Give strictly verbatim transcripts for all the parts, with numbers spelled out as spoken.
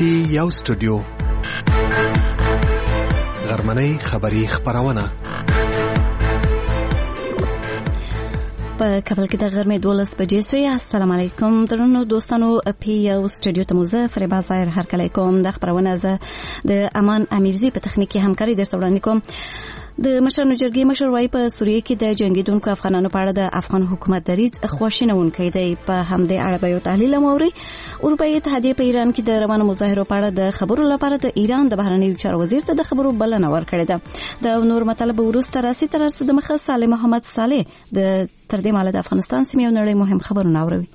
ټي یو سټوډیو غرمنۍ خبری خبرونه په کابل کې د غرمې دولس بجې سوې. السلام علیکم درنو دوستانو، پی یو سټوډیو ته مزه فریبا ظاهر هر کله کوم د خبرونه زه د امان امیرزی په تخنیکی همکاري درته وړاندې کوم. د مشرانو جرګې مشر وايي په سوریه کې د جنگیدونکو افغانانو په اړه د افغان حکومت دریځ خواشینونکی دی. په همدې اړه به یو تحلیل موري. اروپایي اتحادیه په ایران کې د روانو مظاهرو په اړه د خبرو لپاره د ایران د بهرنیو چارو وزیر ته د خبرو بلنه ورکړې ده. د نور مطالب وروسته راسي تر څو د مخه صالح محمد صالح د تر دې ماله د افغانستان سیمې او نړۍ مهم خبرونه اوري.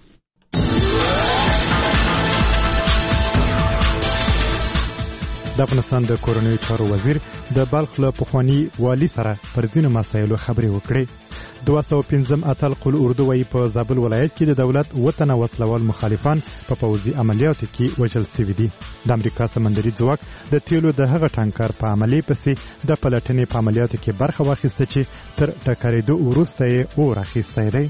د افغانستان د کورنیو چارو وزیر د بلخ له پخوانی والی سره پر ځینو مسایلو خبرې وکړې. دوه سوه پنځم اتل قل اردو وايي په زابل ولایت کې د دولت وطن وسلوال مخالفان په پوځي عملیاتو کې وژل شوي دي. د امریکا سمندري ځواک د تیلو د هغه ټانکر په عملیې پسې د پلټنې په عملیاتو کې برخه واخیسته چې تر ټکرېدو وروسته یې اور اخیستی دی.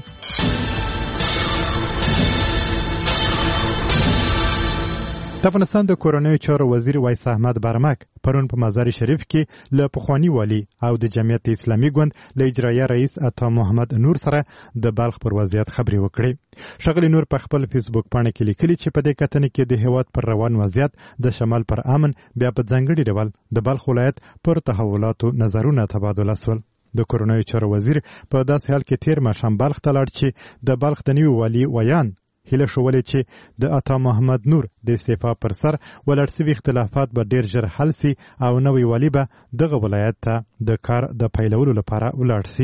د افغانستان د کورنیو چارو وزیر وایس احمد برمک پرون په مزار شریف کې له پخوانی والی او د جمعیت اسلامي ګوند له اجرایه رئیس عطا محمد نور سره د بلخ پر وضعیت خبرې وکړې. ښاغلي نور په خپل فیسبوک پاڼه کې لیکلي چې په دې کتنې کې د هیواد پر روان وضعیت د شمال پر امن بیا په ځانګړي ډول د بلخ ولایت پر تحولاتو نظرونه تبادله شول. د کورنیو چارو وزیر په داسې حال کې تیر ماښام بلخ ته لاړ چې د بلخ د نوي والي ویان هیله شولې چې د عطا محمد نور د استعفا پر سر ولاړ شوي اختلافات به ډیر ژر حل سي او نوی والی به دغه ولایت ته د کار د پیلولو لپاره ولاړ سي.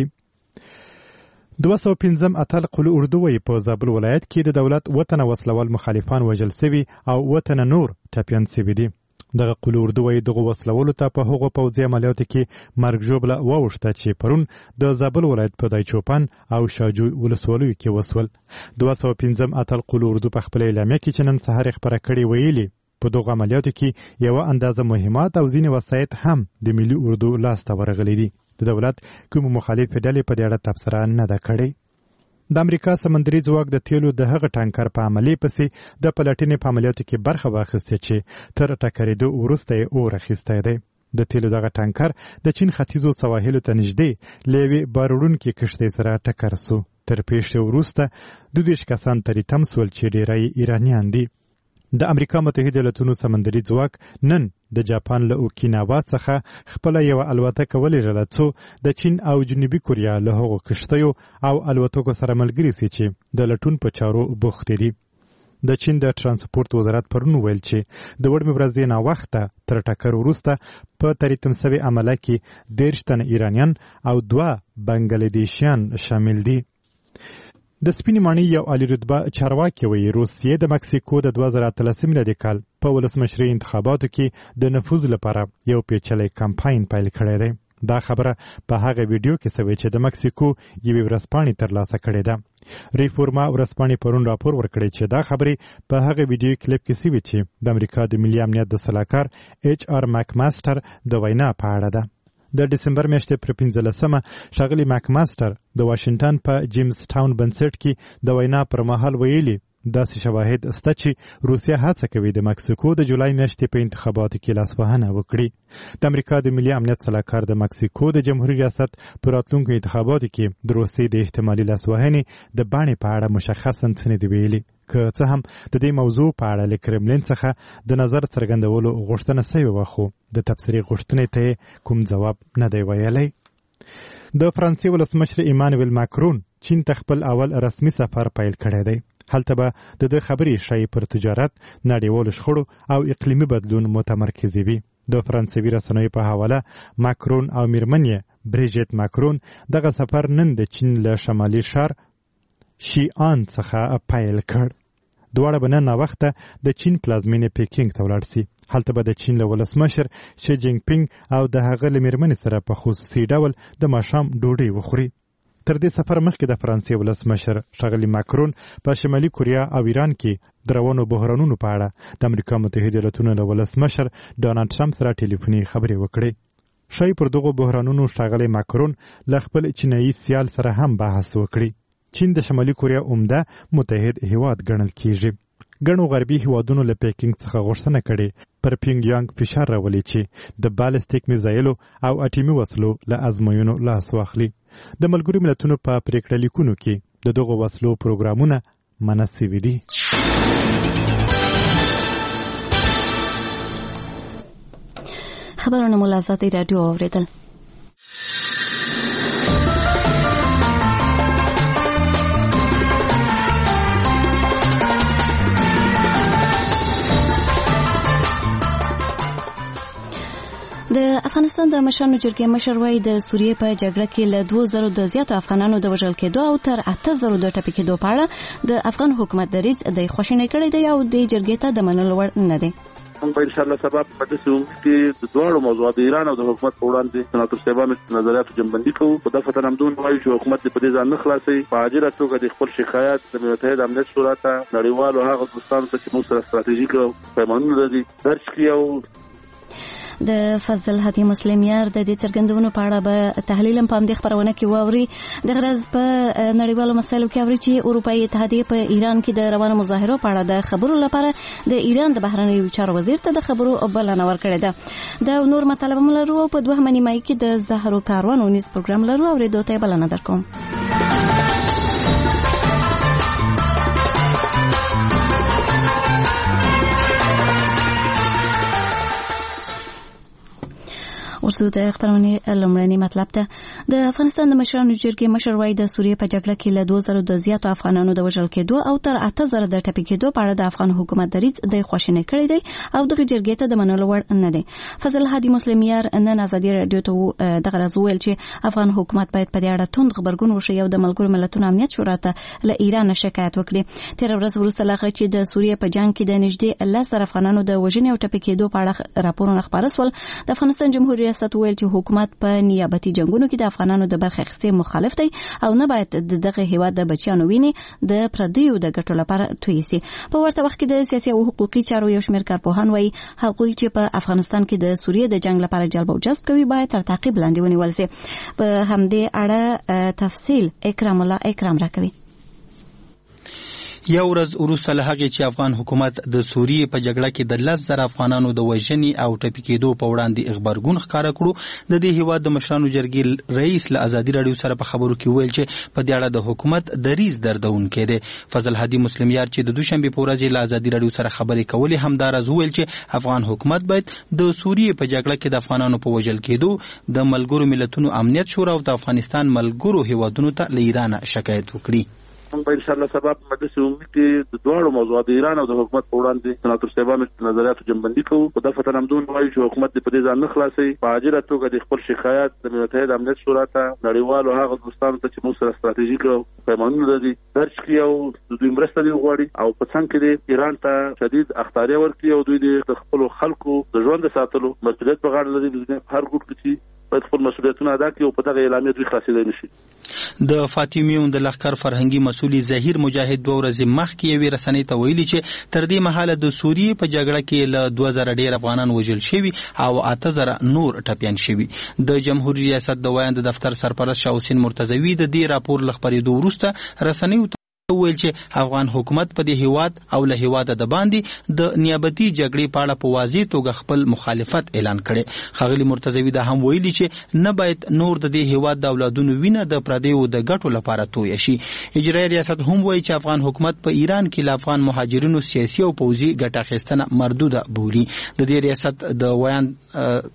دوه سوه پنځم اتل قل اردو وايي په زابل ولایت کې د دولت وطن وسلوال مخالفان وژل شوي او وطن نور ټپیان شوي دي. دغه قل اردو وايي دغه وسلولو ته په هغو پوځي عملیاتو کې مرګ ژوبله واوښته چې پرون د زابل ولایت په دایچوپان او شاجوی ولسوالیو کې وسول. دوه سوه پنځم اتل قل اردو په خپل اعلامیه کې چې نن سهار خبره کړې ویلي په دغه عملیاتو کې یوه اندازه مهمات او ځینې وسایط هم د ملي اردو لاسته ورغلي دي. د دولت کوم مخالف ډلې په دې اړه تبصره نه ده کړې. د امریکا سمندري ځواک د تیلو د هغه ټانکر په عملیې پسې د پلټنې په عملیاتو کې برخه واخیسته چې تر ټکرېدو وروسته یې اور اخیستی دی. د تیلو دغه ټانکر د چین ختیځو سواحلو ته نږدې له یوې باروړونکې کښتۍ سره ټکر سو. تر پیښې وروسته دوه دېرش کسان ترې تم سول چې ډېری یې ایرانیان دي. د امریکا متحده ایالتونو سمندري ځواک نن د جاپان له اوکیناوا څخه خپل یو الوتکه ولېږله څو د چین او جنوبي کوریا له هغو کښتیو او الوتکو سره ملګري سي چې د لټون په چارو بوختې دي. د چین د ترانسپورت وزارت پرون ویل چې د وړمې ورځې ناوخته تر ټکر وروسته په تریتم سوي عمله کې دېرش تنه ایرانیان او دوه بنګلادیشیان شامل دي. د سپینې ماڼۍ یو عالي رتبه چارواکي وایي روسیې د مکسیکو د دوه زره اتلسم میلادي کال په ولسمشرۍ انتخاباتو کې د نفوذ لپاره یو پیچلی کمپاین پیل کړی دی. دا خبره په هغه ویډیو کې شوې چې د مکسیکو یوې ورځپاڼې ترلاسه کړې ده. ریفورما ورځپاڼې پرون راپور ورکړی چې دا خبرې په هغه ویډیو کلیپ کې شوې چې د امریکا د ملي امنیت د سلاکار ایچ آر ماکماستر د وینا په اړه ده. د دسمبر میاشتې پر پنځلسمه ښاغلي ماکماستر د واشنګټن په جیمز ټاون بنسټ کې د وینا پر مهال ویلي داسې شواهد شته چې روسیه هڅه کوي د مکسیکو د جولای میاشتې په انتخاباتو کې لاسوهنه وکړي. د امریکا د ملي امنیت سلاکار د مکسیکو د جمهوریت ریاست په راتلونکو انتخاباتو کې د روسیې د احتمالي لاسوهنې د بڼې په اړه مشخصا څه نه دي ویلي. که څه هم د دې موضوع په اړه له کرملین څخه د نظر څرګندولو غوښتنه شوې وه خو د تبصرې غوښتنې ته کوم ځواب نه دی ویلی. د فرانسې ولسمشر ایمانویل ماکرون چین ته خپل اول رسمي سفر پیل کړی دی. هلته به د ده خبرې ښایي پر تجارت، نړیوالو شخړو او اقلیمي بدلون متمرکزې وي. د فرانسوي رسنیو په حواله ماکرون او میرمن یې بریژیت ماکرون دغه سفر نن د چین له شمالي ښار شیان څخه پیل کړ. دواړه به نن ناوخته د چین پلازمینې پیکینګ ته ولاړ سي. هلته به د چین له ولسمشر شي جینګ پینګ او د هغه له میرمنې سره په خصوصي ډول د ماښام ډوډۍ وخوري. تر دې سفر مخکې د فرانسې ولسمشر ښاغلي ماکرون په شمالي کوریا او ایران کې د روانو بحرانونو په اړه د امریکا متحده ایالتونو له ولسمشر ډونالډ ټرمپ سره ټلیفوني خبرې وکړې. ښایي پر دغو بحرانونو ښاغلی ماکرون له خپل چینایي سیال سره هم بحث وکړي. چین د شمالي کوریا عمده متحد هیواد ګڼل کیږي. ګڼو غربي هیوادونو له پیکینګ څخه غوښتنه کړې پر پینګ یانګ فشار راولي چې د بالستیک میزایلو او اټیمي وسلو له ازموینو لاس واخلي. د ملګرو ملتونو په پریکړه لیکونو کې د دغو وسلو پروګرامونه منع سوي دي. خبرونه مو له آزادۍ راډیو اورېدل. د افغانستان د مشرانو جرګې مشر وایي د سوریې په جګړه کې له دوه زره د زیاتو افغانانو د وژل کېدو او تر اته زره د ټپي کېدو په اړه د افغان حکومت دریځ د خواشینۍ کړی دی او د جرګې ته د منلو وړ نه دی. هم ان شاء الله سبب په دې سیمه کې د دوه موضوعات د ایران او د حکومت په وړاندې سناتور صاحبانو نظریاتو جنبندي کوو. په دغه فتره همدون وایي چې حکومت په دې ځان نه خلاصي په عاجله توګه د خپل شکایت د متحده امنیت شورا ته نړیوالو هغه دوستانو ته چې موږ سره ستراتیژیک پیمانونه لري درج کړي او د فضل هدي مسلم یار د دې څرګندونو په اړه به تحلیل هم په دې خبرونه کې واوري. د غرض په نړیوالو مسایلو کې اوري چې اروپאי اتحادیه په ایران کې د روانو مظاهرو په اړه د خبرو لپاره د ایران د بهرنیو چارو وزیر ته د خبرو بلنه ورکړې ده. د نور مطالب هم لرو او په دوه نیمایي کې د زهرو کاروان ونیس پروګرام لرو او ریډیو ته بلنه درکوم. ورسو د خبرونې لومړنی مطلب ته د افغانستان د مشرانو جرګې مشر وایي د سوریې په جګړه کې له دوه زره د زیاتو افغانانو د وژل کېدو او تر اته زره د ټپي کېدو په اړه د افغان حکومت دریځ د خواشینۍ کړی دی او دغه جرګې ته د منلو وړ نه دی. فضل هادي مسلم یار نن آزادي راډیو ته دغه راز وویل چې افغان حکومت باید په دې اړه توند غبرګون وشي او د ملګرو ملتونو امنیت شورا ته له ایران شکایت وکړي. تیر ورځ وروسته لا چې د سوریې په جنگ کې د نږدې لس زره افغانانو د وژنې او ټپي کېدو په اړه راپورونه خپاره شول. د افغانستان جمهوریت ریاست ویل چې حکومت په نیابتي جنگونو کې د افغانانو د برخې اخیستو مخالف دی او نه باید دغه هیواد د بچیانو ویني د پردیو د ګټو لپاره توی سي. په ورته وخت کې د سیاسي او حقوقي چارو یو شمېر کارپوهان وایي هغوی چې په افغانستان کې د سوریې د جنگ لپاره جلب او جذب کوي باید تر تعقیب لاندې ونیول سي. په همدې اړه تفصیل اکرام الله اکرام راکوي. یو ورځ وروسته له هغې چې افغان حکومت د سوریې په جګړه کې د لس زره افغانانو د وژنې او ټپي کېدو په وړاندې غبرګون ښکاره کړو، د دې هېواد د مشرانو جرګې رئیس له ازادي راډیو سره په خبرو کې وویل چې په دې اړه د حکومت دریځ دردونکی دی. فضل هادي مسلم یار چې د دوشنبې په ورځ له ازادي راډیو سره خبرې کولې همداراز وویل چې افغان حکومت باید د سوریې په جګړه کې د افغانانو په وژل کېدو د ملګرو ملتونو امنیت شورا او د افغانستان ملګرو هېوادونو ته له ایران شکایت وکړي. په ان شاء الله سبب مجلس عمومي کې د دوه موضوعات د ایران او د حکومت په وړاندې سناتور صاحبانو نظریاتو جنبندي کوو. په دغه فتره همدون وایي چې حکومت په دې ځان نه خلاصي په عاجله توګه د خپل شکایت د متحده امنیت شورا ته نړیوالو هغه دوستانو ته چې موږ سره ستراتیژیک پیمانونه لري درج کړي او د دوی مرسته دې وغواړي او په څنګ کې ایران ته شدید اخطاریه ورکړي او دوی د خپل خلکو د ژوند ساتلو مسؤلیت په غاړه لري. د هر ګوټ کې باید خپل مسؤلیتونه ادا کړي او په دغه اعلامیه دوی خلاصېدای نشي. د فاطمیون د لښکر فرهنګي مسؤل ظهیر مجاهد دوه ورځې مخکې یوې رسنۍ ته ویلي چې تر دې مهاله د سوریې په جګړه کې له دوه زره ډېر افغانان وژل شوي او اته زره نور ټپیان شوي. د جمهوریت ریاست د ویاند دفتر سرپرست شاه حسین مرتضوي د دې راپور له خپرېدو وروسته رسنیو ویل چې افغان حکومت په دې هیواد او له هیواده د باندې د نیابتي جګړې په اړه په واضح توګه خپل مخالفت اعلان کړي. ښاغلي مرتضوي دا هم ویلي چې نه باید نور د دې هیواد د اولادونو وینه د پردیو د ګټو لپاره تویه شي. اجرایي ریاست هم وایي چې افغان حکومت په ایران کې له افغان مهاجرینو سیاسي او پوځي ګټه اخیستنه مردوده بولي. د دې ریاست د ویاند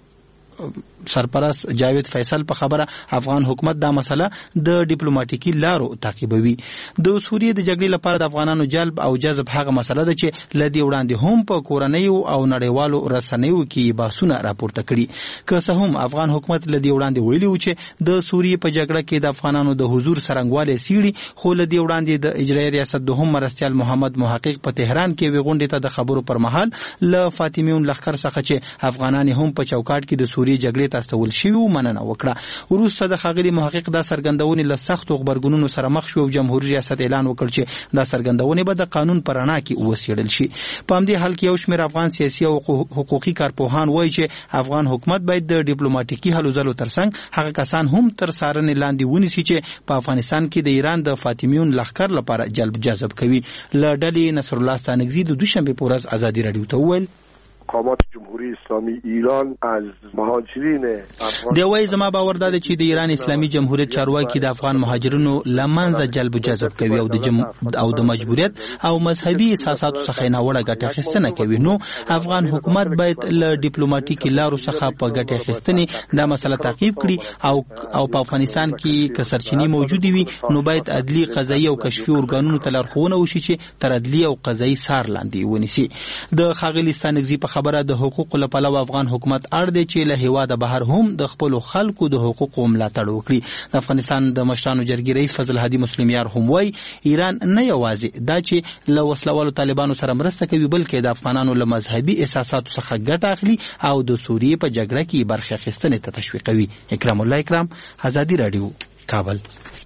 سرپرست جاوید فیصل په خبره افغان حکومت دا مسله د ډیپلوماټیکي لارو تعقیبوي. د سوریې د جګړې لپاره د افغانانو جلب او جذب هغه مسله ده چې لدی وړاندې هم په کورنیو او نړیوالو رسنیو کې بحثونه راپورته کړي. که څه هم افغان حکومت لدی وړاندې ویلي و چې د سوریې په جګړه کې د افغانانو د حضور څرنګوالی سیړي، خو لدی وړاندې د اجرایي ریاست دوهم مرستیال محمد محقق په تهران کې وی غونډې ته د خبرو پر مهال له فاطمیون لښکر څخه چې افغانان هم په چوکاټ کې د سوریې سوریې جګړې ته استول شوی مننه وکړه. وروسته د ښاغلي محقق دا څرګندونې له سختو غبرګونونو سره مخ شو او جمهوریت ریاست اعلان وکړ چې دا څرګندونې به د قانون پر رڼا کې وڅېړل شي. په همدې حال کې یو شمېر افغان سیاسي او حقوقي کارپوهان وایي چې افغان حکومت باید د ډیپلوماټیکي هلو ځلو ترڅنګ هغه کسان هم تر څارنې لاندې ونیسي چې په افغانستان کې د ایران د فاطمیون لښکر لپاره جلب جذب کوي. له ډلې نصر الله ستانکزي د دوشنبې په ورځ ازادي راډیو ته وویل مقامات جمهوری اسلامی ایران از مهاجرین افغان دی وایي زما باور دا چې د ایران اسلامي جمهوریت چارواکي د افغان مهاجرینو لمنځه جلب جذب کوي او د جم... او د مجبوریت او مذهبي احساساتو څخه ناوړه ګټه اخیستنه کوي. نو افغان حکومت باید له ډیپلوماټیکي لارو څخه په ګټه اخیستنې دا مسله تعقیب کړي او او په افغانستان کې که سرچینې موجودې وي نو باید عدلي قضایي او کشفي ارګانونو ته لارښوونه وشي چې تر عدلي او قضایي سار لاندې ونیسي. د ښاغلي ستانکزي په خبره د حقوقو له پلوه افغان حکومت اړ دی چې له هیواده بهر هم د خپل خلکو د حقوقو ملاتړ وکړي. د افغانستان د مشرانو جرګې رئیس فضل هادي مسلمیار هم وایي ایران نه یوازې دا چې له وسلوالو طالبانو سره مرسته کوي بلکې د افغانانو له مذهبي احساساتو څخه ګټه اخلي او د سوریې په جګړه کې برخه اخیستنې ته تشویقوي. اکرام الله اکرام، ازادي راډیو، کابل.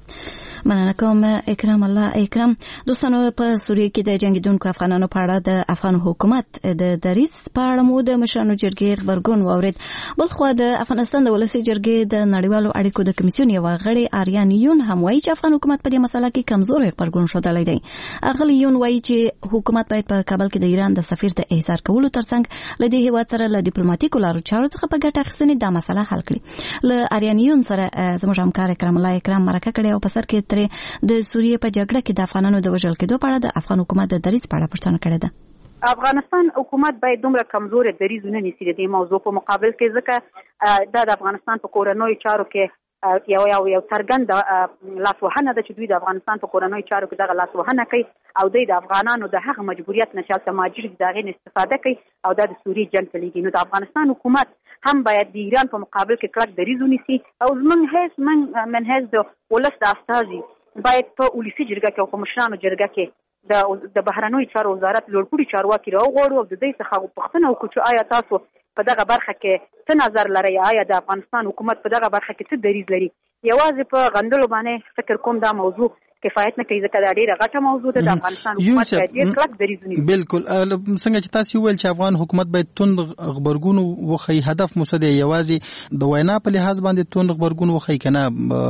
مننه کوم اکرام الله اکرام. دوستانو په سوریه کې د جنگیدونکو افغانانو په اړه د افغان حکومت د دریځ په اړه مو د مشرانو جرګې خبرګون واورید. بل خو د افغانستان د ولسی جرګې د نړیوالو اړیکو د کمیسیون یو غړی آریان یون هم وایي چې افغان حکومت په دې مسله کې کمزوري خبرګون شوډلی دی. اغلی یون وایي چې حکومت باید په کابل کې د ایران د سفیر د احضار کولو ترڅنګ له دې هیواد سره له ډیپلوماټیکو لارو چارو څخه په ګټه اخیستنې دا مسله حل کړي. له آریان یون سره زموږ همکار اکرام الله اکرام مرکه کړې او په سر کې د سوریې په جګړه کې د افغانانو د وژل کېدو په اړه د افغان حکومت د دریځ په اړه پوښتنه کړې ده. افغانستان حکومت باید دومره کمزور دریځ ونه نیسي د دې موضوع په مقابل کې، ځکه دا د افغانستان په کورنیو چارو کې یو یو یو څرګند لاسوهنه ده چې دوی د افغانستان په کورنیو چارو کې دغه لاسوهنه کوي او دوی د افغانانو د هغه مجبوریت نه چې هلته مهاجر دي د هغې نه استفاده کوي او دا د سوریې جنګ ته لیږي. نو د افغانستان حکومت هم باید د ایران په مقابل کې کلک دریځ ونیسي او زموږ حیث من من حیث د ولس د استازي باید په ولسی جرګه کې او په مشرانو جرګه کې د د بهرنیو چارو وزارت لوړپوړي چارواکي راوغواړو او د دې څخه پوښتنه وکړو چې آیا تاسو په دغه برخه کې څه نظر لرئ، آیا د افغانستان حکومت په دغه برخه کې څه دریځ لري. یوازې په غندلو باندې فکر کوم دا موضوع کفایت نه کوي، ځکه دا ډیره غټه موضوع ده. د افغانستان حکومت باید ډیر کلک دریځ ونیسي. بالکل څنګه چې تاسو ویل چې افغان حکومت باید توند خبرګون وخی، هدف مسد یوازې د وینا په لحاظ باندې توند خبرګون وخی کنه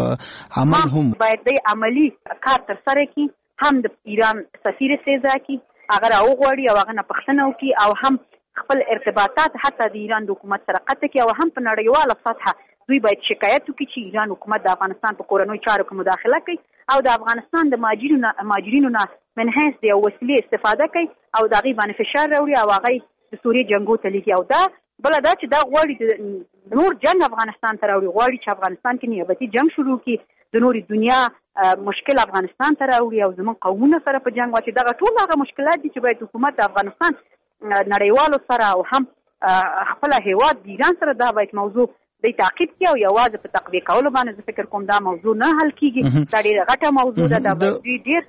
عمل هم باید د عملی کار تر سره کی، هم د ایران سفیر سیزا کی هغه راوغواړي او هغه نه پښتنه وکي او هم خپل ارتباطات حتی د ایران د حکومت سره قطع کی او هم په نړیواله سطحه دوی باید شکایت وکړي چې ایران حکومت د افغانستان په کورنیو چارو کې مداخله کوي او د افغانستان د مهاجرینو مهاجرینو نه من حیث د وسیلې استفاده کوي او د هغې باندې فشار راوړي او هغه د سوریې جنګو ته لیږي. او دا بله دا چې دا غواړي نور جنګ افغانستان ته راوړي، غواړي چې افغانستان کې نیابتي جنګ شروع کړي، د نورې دنیا مشکل افغانستان ته راوړي او زموږ قومونه سره په جنګ واچي. دغه ټول هغه مشکلات دي چې باید حکومت د افغانستان نړیوالو سره او هم خپل هیواد د ایران سره دا باید موضوع د تعقیب کې او یوازې په تقویه کولو باندې زه فکر کوم دا موضوع نه حل کیږي. دا ډیره غټه موضوع ده. دا باید ډیر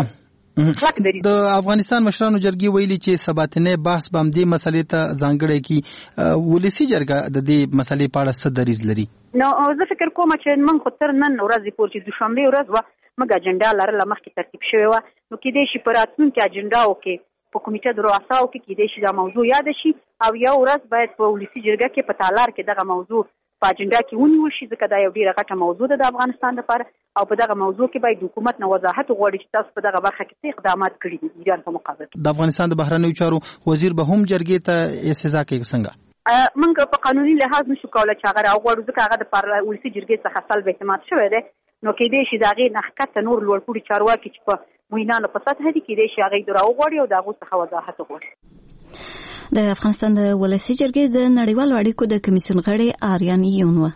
د افغانستان مشرانو جرګې ویلي چې سباتنه بحث به هم دې مسلې ته ځانګړی کی ولسی جرګه د دې مسلې په اړه څه دریځ لري. نو زه فکر کوم چې موږ خو تر نن ورځې پورې چې دوشنبه ورځ وه موږ اجنډا لرله مخکې ترتیب شوې وه، نو کیدای شي په راتلونکي اجنډاو کې په کمیټه د رؤساو کې کیدای شي دا موضوع یاد شي او یو ورځ باید په ولسی جرګه کې په تالار کې دغه موضوع په اجنډا کې ونیول شي، ځکه دا یو ډیره غټه موضوع ده د افغانستان لپاره او په دغه موضوع کې باید حکومت نه وضاحت وغواړي چې تاسو په دغه برخه کې څه اقدامات کړي دي ایران په مقابل. د افغانستان د بهرنیو چارو وزیر به هم جرګې ته استزا کوي څنګه؟ موږ په قانوني لحاظ نشو کولی چې هغه راوغواړو، ځکه هغه د ولسي جرګې څخه سلب اعتماد شوی دی. نو کیدای شي د هغې نه ښکته نور لوړپوړي چارواکي چې په معینانو په سطحه دي کیدای شي هغې د راوغواړي او د هغو څخه وضاحت وغواړي. د افغانستان د ولسي جرګې د نړیوالو اړیکو د کمیسیون غړی آریان یون و.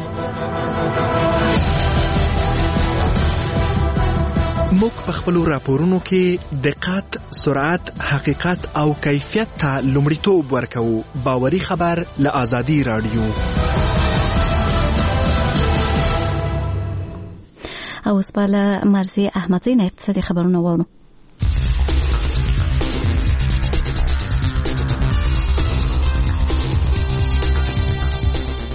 موږ په خپلو راپورونو کې دقت، سرعت، حقیقت او کیفیت ته لومړیتوب ورکوو. باوري خبر له آزادي راډیو. او اوس به له مرضی احمدزی نه اقتصادي خبرونه واورو.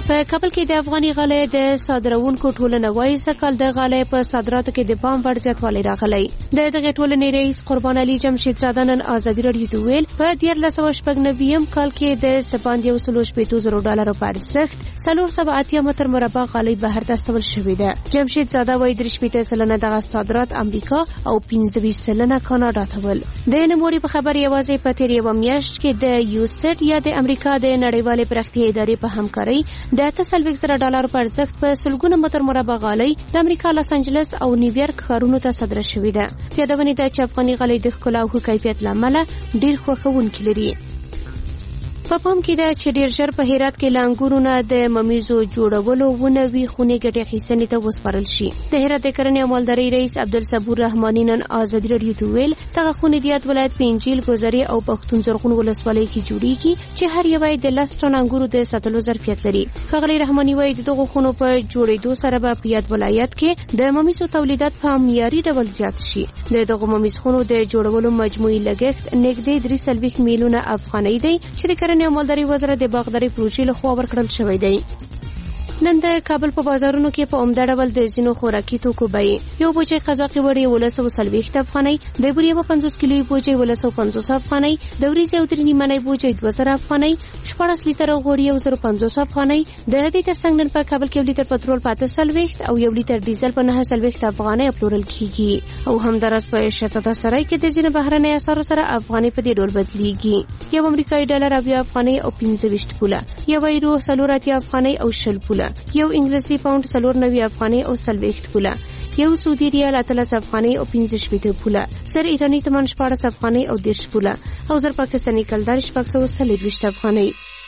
په کابل کې د افغاني غالۍ د صادرونکو ټولنه وايي سکهال د غالۍ په صادراتو کې د پام وړ زیاتوالی راغلی. د دغه ټولنې رئیس قربان علي جمشید زاده نن ازادي راډیو ته ویل په دیارلس سوه شپږ نوي کال کې د سباند یو سلو شپېتو زرو ډالرو په ارزښت څلور سوه اتیا متر مربع غالۍ بهر ته استول شوې ده. جمشید زاده وايي درې شپېته سلنه دغه صادرات امریکا او پنځه ویشت سلنه کاناډا ته ول. د نوموړي په خبر یوازې په تیر یوه میاشت کې د یوسیډ یا د امریکا د نړیوالې پراختیا ادارې په همکارۍ د اته څلوېښت زره ډالرو په ارزښت په سلګونه متر مربع غالۍ د امریکا لاس انجلس او نیویارک ښارونو ته صادره شوې ده. یادونه ده چې افغاني غالۍ د ښکلا او ښه کیفیت له امله ډېر خوښونکي لري. په پام کې ده چې ډېر ژر په هرات کې له انګورو نه د ممیزو جوړولو ونوي خونې ګټې اخیستنې ته وسپارل شي. د هرات د کرنې او مالدارۍ رئیس عبدالصبور رحماني نن ازادي راډیو ته ویل دغه خونې د یاد ولایت په انجیل ګذرې او پښتون زرغون ولسوالۍ کې جوړیږي چې هر یوه د لس ټن انګورو د ساتلو ظرفیت لري. ښاغلی رحماني وایي د دغو خونو په جوړېدو سره به په یاد ولایت کې د ممیزو تولیدات په معیاري ډول زیات شي. د دغو ممیز خونو د جوړولو مجموعي لګښت نږدې درې څلوېښت میلیونه افغانۍ دی چې د کرنې او مالدارۍ وزارت د باغدارۍ پروژې لخوا ورکړل شوی دی. نن د کابل په بازارونو کې په عمده ډول د ځینو خوراکي توکو بیې یو بوجۍ قزاقي وړۍ یولس سوه څلوېښت افغانۍ، د بورې یوه پنځوس کیلوي بوجۍ یولس سوه پنځوس افغانۍ، د وریځې یو درې نیمنۍ بوجۍ دوه زره افغانۍ، شپاړس لیتره غوړي یو زر پنځوس افغانۍ. د دې ترڅنګ نن په کابل کې یو لیتر پټرول په اته څلوېښت او یو لیتر ډیزل په نهه څلوېښت افغانۍ پلورل کیږي. او همداراز په شهزاده سرای کې د ځینو بهرنۍ اسعارو سره افغانۍ په دې ډول بدلیږي. یو امریکایي ډالر اویا افغانۍ او پنځه ویشت پوله، یو یورو څلور اتیا افغانۍ او شل پوله، یو انګلیسي پاوند څلور نوي افغانۍ او څلوېښت پوله، یو سعودي ریال اتلس افغانۍ او پنځه شپېته پوله، زر ایراني تومان شپاړس افغانۍ او دېرش پوله او زر پاکستاني کلدار شپږ سوه څلېرویشت افغانۍ.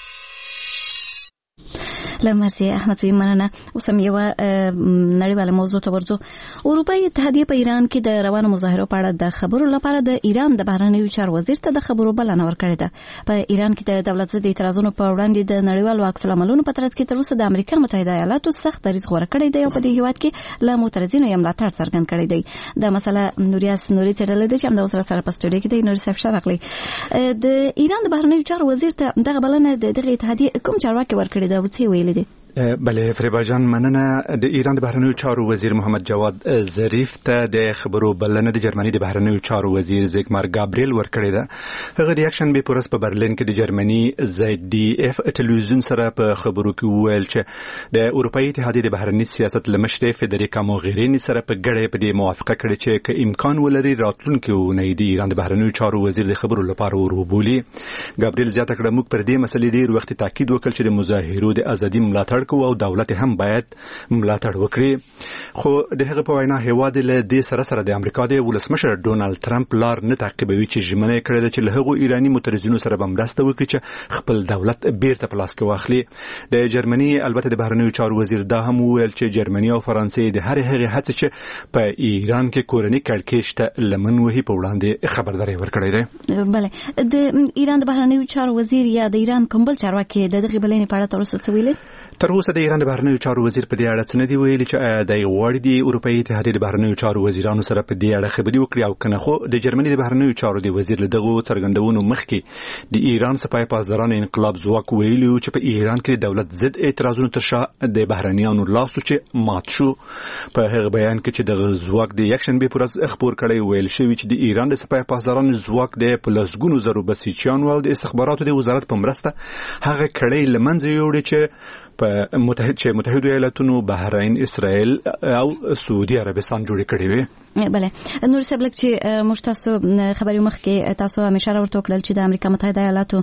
لمرسي احمد زی مننه. اوس هم یوه نړیواله موضوع ته ورځو. اروپایي اتحادیه په ایران کې د روانو مظاهرو په اړه د خبرو لپاره د ایران د بهرنیو چارو وزیر ته د خبرو بلنه ورکړې ده. په ایران کې د دولت ضد اعتراضونو په وړاندې د نړیوالو عکس العملونو په ترڅ کې تر اوسه د امریکا متحده ایالاتو سخت دریځ غوره کړی دی او په دې هیواد کې له معترضینو یې ملاتړ څرګند کړی دی. دا مسله نوریاس نوري څېړلې ده چې همدا اوس راسره په سټوډیو کې دی. نوري صاحب ښه راغلی. د ایران د بهرنیو چارو وزیر ته دغه بلنه د دغه اتحادیې کوم چارواکي ورکړې ده او څه یې ویلي دي؟ بله فریبا جان مننه. د ایران د بهرنیو چارو وزیر محمد جواد ظریف ته د خبرو بلنه د جرمني د بهرنیو چارو وزیر زیګمار گابریل ورکړې ده. هغه د یکشنبه په ورځ په برلین کې د جرمني زد ډي اف ټلویزیون سره په خبرو کې وویل چې د اروپایي اتحادیې د بهرني سیاست لمشر فدریکا موغرینی سره په ګډه په دې موافقه کړې چې که امکان ولري راتلونکي اونۍ د ایران د بهرنیو چارو وزیر د خبرو لپاره وربولي. گابریل زیاته کړه موږ پر دې مسلې ډېر وخت تاکید وکړ چې د مظاهرو د ازادي ملاتړ او دولت هم باید ملاتړ وکړي. خو د هغه په وینا هیواد له دې سره سره د امریکا د ولسمشر ډونالد ترامپ لار نه تعقیبوي چې ژمنه کړې ده چې له هغو ایرانی معترضینو سره به مرسته وکړي چې خپل دولت بیرته په لاس کې واخلي. د جرمني البته د بهرنیو چارو وزیر دا هم وویل چې جرمني او فرانسې د هر هغې هڅې چې په ایران کې کورني کړکېچ ته لمن وهي په وړاندې خبرداری ورکړی دی. بله د ایران د بهرنیو چارو وزیر یا د ایران کوم بل چارواکي د دغې بلنې په اړه تر اوسه څه ویلي؟ تر اوسه د ایران د بهرنیو چارو وزیر په دې اړه څه نه دی ویلي چې د غواړي د اروپایي اتحادیې د بهرنیو چارو وزیرانو سره په دې اړه خبرې وکړي او کنه. خو د جرمني د بهرنیو چارو د وزیر له دغو څرګندونو مخکې د ایران سپاه پاسداران انقلاب ځواک ویلي چې په ایران کې د دولت ضد اعتراضونو تر شا د بهرنیانو لاسو چې مات شو. په هغه بیان کې چې د ځواک د یکشنبه په ورځ خبر کړی ویل شوی چې د ایران د سپاه پاسداران ځواک د پلسګونو زرو بسیجیانو او د استخباراتو د وزارت په مرسته هغه کړی لمنځه یوړي چې په متحد چې متحده ایالاتونو، بحرین، اسرائیل او سعودي عربستان جوړ کړي وي. بله نور صاحب لکه چې موږ تاسو خبرې مخکې تاسو هم اشاره ورته وکړل چې د امریکا متحده ایالاتو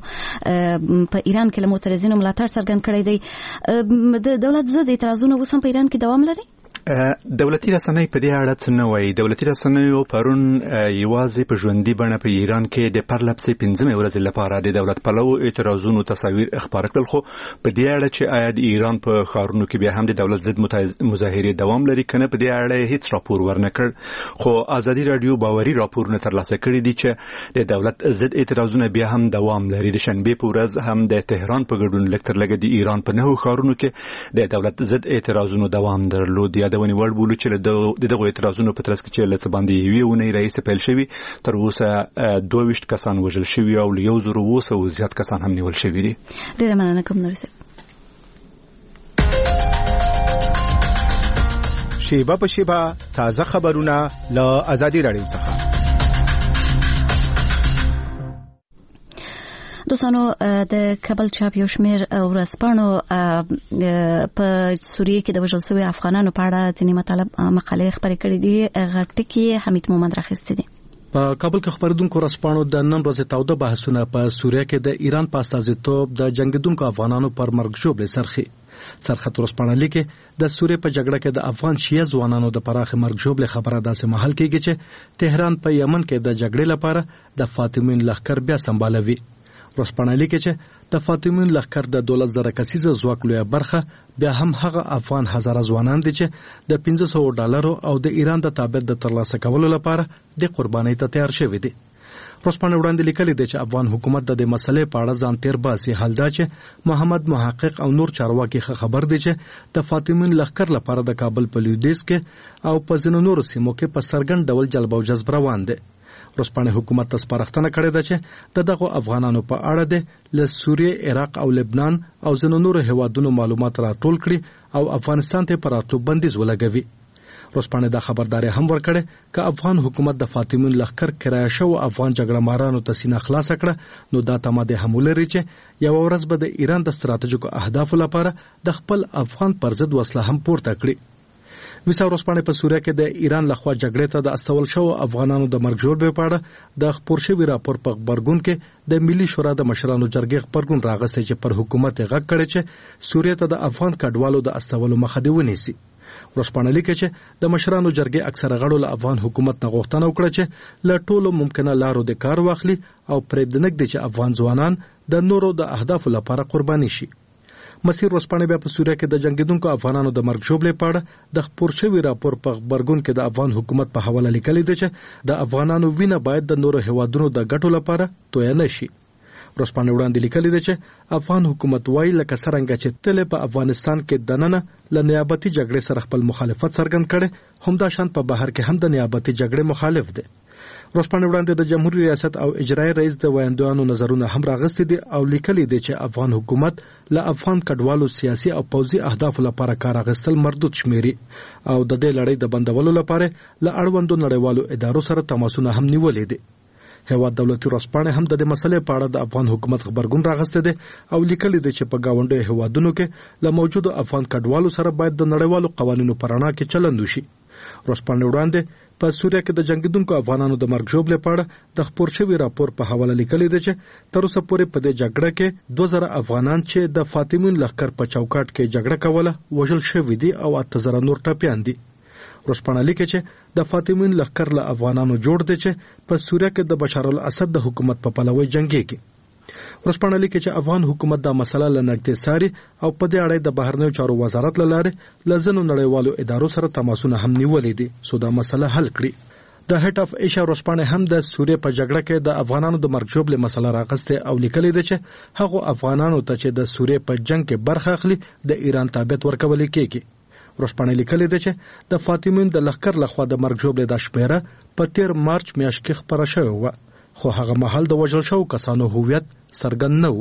په ایران کې له معترضینو ملاتړ څرګند کړی دی. د دولت ضد اعتراضونه اوس هم په ایران کې دوام لري؟ دولتي رسنۍ په دې اړه څه نه وایي. دولتي رسنیو پرون یوازې په ژوندۍ بڼه په ایران کې د پرلپسې پنځمې ورځې لپاره د دولت پلو اعتراضونو تصاویر خپاره کړل. خو په دې اړه چې آیا د ایران په ښارونو کې بیا هم د دولت ضد مظاهرې دوام لري که نه په دې اړه هیڅ راپور ورنه کړ. خو ازادي راډیو باوري راپورونه ترلاسه کړي دي چې د دولت ضد اعتراضونه بیا هم دوام لري. د شنبې په ورځ هم د تهران په ګډون لږ تر لږه د ایران په نهو ښارونو کې د دولت ضد اعتراضونو دوام درلود. یادونې وړ بولو چې د دغو اعتراضونو په ترڅ کې چې له څه باندې یوې اونۍ راهیسې پیل شوي تر اوسه دوه ویشت کسان وژل شوي او له یو زرو اووه سوو زیات کسان هم نیول شوي دي. ډېره مننه کوم نوري صاحب. شیبه په شیبه تازه خبرونه له آزادي رادیو څخه. دوستانو د کابل چاپ یو شمېر ورځپاڼو په سوریه کې د وژل شویو افغانانو په اړه ځینې مطالب مقالې خپرې کړې دي. غټ ټکي حمید مومند راخیستې دي. په کابل کې خبردونکو ورځپاڼو د نن ورځې تاوده بحثونه په سوریه کې د ایران په استازیتوب د جنگیدونکو افغانانو پر مرګ ژوبلې سرخي. سرخط ورځپاڼه لیکي د سوریه په جګړه کې د افغان شیعه ځوانانو د پراخ مرګ ژوبلې خبره داسې مهال کېږي چې تهران په یمن کې د جګړې لپاره د فاطمین لښکر بیا سمبالوي. ورځپاڼه لیکي چې د فاطمین لښکر د دولس زره کسیزه ځواک لویه برخه بیا هم هغه افغان هزاره ځوانان دي چې د پنځه سوه ډالرو او د ایران د تابعیت د ترلاسه کولو لپاره د قربانۍ ته تیار شوي دي. ورځپاڼه وړاندې لیکلي دي چې افغان حکومت د دې مسلې په اړه ځان تیر باسي. حال دا چې محمد محقق او نور چارواکي خبر دي چې د فاطمین لښکر لپاره د کابل په لویدیځ کې او په ځینو نورو سیمو کې په څرګند ډول جلب او جذب روان دي. ورځپاڼه حکومت ته سپارښتنه کړې ده چې د دغو افغانانو په اړه د له سوریې، عراق او لبنان او ځینو نورو هیوادونو معلومات راټول کړي او افغانستان ته پر راتلو بندیز ولګوي. ورځپاڼه دا خبرداري هم ورکړه چې افغان حکومت د فاطمین لښکر کرایه شو افغان جګړهمارانو ته سینه خلاص کړه نو دا تماده هم لري چې یو ورځ به د ایران د ستراتیژیکو اهدافو لپاره د خپل افغان پر ضد وسله هم پورته کړي. ویسا ورځپاڼه په سوریه کې د ایران لخوا جګړې ته د استول شو افغانانو د مرګ ژوبلې په اړه د خپور شوي راپور په خبرګون کې د ملي شورا د مشرانو جرګې خبرګون راغسته چې پر حکومت غږ کړي چې سوریه ته د افغان کډوالو د استولو مخه دی ونیسي. ورځپاڼه لیکي چې د مشرانو جرګې اکثره غړو له افغان حکومت نه غوښتنه وکړه چې له ټولو ممکنه لارو د کار واخلي او پرېږدنک دي چې افغان ځوانان د نورو د اهدافو لپاره قرباني شي. مسیر ورځپاڼه بیا په سوریه کې د جنگیدونکو افغانانو د مرګ ژوبلې په اړه د خپور شوي راپور په خبرګون کې د افغان حکومت په حواله لیکلي دي چې د افغانانو وینه باید د نورو هیوادونو د ګټو لپاره تویه نشي. ورځپاڼه وړاندې لیکلي دي چې افغان حکومت وایي لکه څرنګه چې تل په افغانستان کې دننه له نیابتي جګړې سره خپل مخالفت څرګند کړي همدا شان په بهر کې هم د نیابتي جګړې مخالف دي. ورځپاڼه وړاندې د جمهوریت ریاست او اجرایي رئیس د ویاندویانو نظرونه هم راغستي دي او لیکلي دي چې افغان حکومت له افغان کډوالو سیاسي او پوځي اهداف لپاره کار اخیستل مردود شمیري او د دې لړۍ د بندولو لپاره له اړوندو نړیوالو ادارو سره تماسونه هم نیولې دي. هیواد دولتي ورځپاڼه هم د دې مسلې په اړه د افغان حکومت خبرګون راغسته دي او لیکلي دي چې په گاونډي هیوادونو کې له موجوده افغان کډوالو سره باید د نړیوالو قوانینو پر رڼا کې چلند وشي. ورځپاڼه وړاندې په سوریه کې د جنگیدونکو افغانانو د مرګ ژوبلې په اړه د خپور شوي راپور په حواله لیکلي دي چې تر اوسه پورې په دې جګړه کې دوه زره افغانان چې د فاطمین لښکر په چوکاټ کې جګړه کوله وژل شوي دي او اته زره نور ټپیان دي. ورځپاڼه لیکي چې د فاطمین لښکر له افغانانو جوړ دي چې په سوریه کې د بشار الاسد د حکومت په پلوي جنگيږي. ورځپاڼه لیکي چې افغان حکومت دا مسله له نږدې څاري او په دې اړه د بهرنیو چارو وزارت له لارې له ځینو نړیوالو ادارو سره تماسونه هم نیولې دي څو دا مسله حل کړي. د هټ اف ایشیا ورځپاڼه هم د سوریه په جګړه کې د افغانانو د مرګ ژوبلې مسله راغسته او لیکلي دي چې هغه افغانانو ته چې د سوریه په جنگ کې برخه اخلي د ایران تابعیت ورکول کېږي. ورځپاڼه لیکلي ده چې د فاطمین د لښکر لخوا د مرګ ژوبلې د شمیره په تیر مارچ میاشت کې خبره شوې و خو هغه مهال د وژل شوو کسانو هویت څرګند نه و.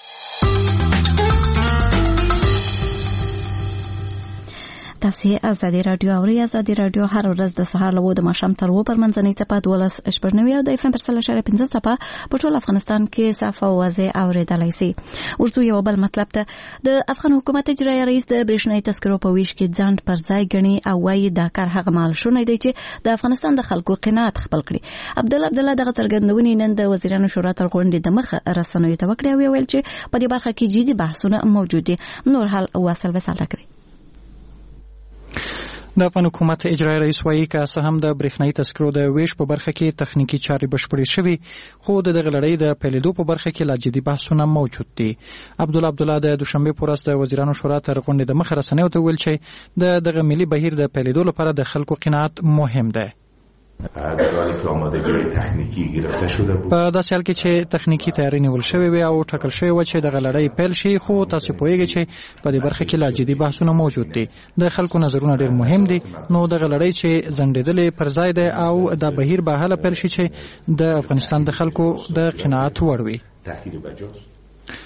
تاسو آزادي رادیو اوري آزادي رادیو هر ورځ د سهار له د ماښام تر و پر منځنۍ ته په دولس شپږ او د اف ام پر سل شر پنځه صفه په ټول افغانستان کې صفه واضح اوریدلای شي. ورته یو بل مطلب ته د افغان حکومت اجرایي رئیس د برېښنايي تذکرو په ویش کې ځان پر ځای غني او وايي دا کار هغه مال شونه دی چې د افغانستان د خلکو قناعت خپل کړي. عبد الله عبد الله دغه څرګندونې نن د وزیرانو شورا تر غونډې د مخ رسنوي ته وکړه او ویل چې په دې برخه کې جدي بحثونه موجود دي. نور حال واصل وساله کوي. د افغان حکومت اجرایي رئیس وايي که څه هم د برېښنايي تذکرو د ویش په برخه کې تخنیکی چارې بشپړې شوي خو د دغه لړۍ د پیلېدو په برخه کې لا جدي بحثونه موجود دي. عبد الله عبد الله د دوشنبه په ورځ د وزیرانو شورا تر غونډې د مخ رسنیو ته ویل چې د دغه ملي بهیر د پیلېدو لپاره د خلکو قناعت مهم ده. در حالی که آمادگی تکنیکی گرفته شده بود په داسې حال کې چې تخنیکی تیاری نیول شوی وي او ټاکل شوی و چې دغه لړۍ پیل شي خو تاسو پوهیږئ چې په دې برخه کې لا جدي بحثونه موجود دي. د خلکو نظرونه ډېر مهم دي نو دغه لړۍ چې زندېدلې پر ځای ده او د بهیر به هله پیل شي چې د افغانستان د خلکو د قناعت وړ وي.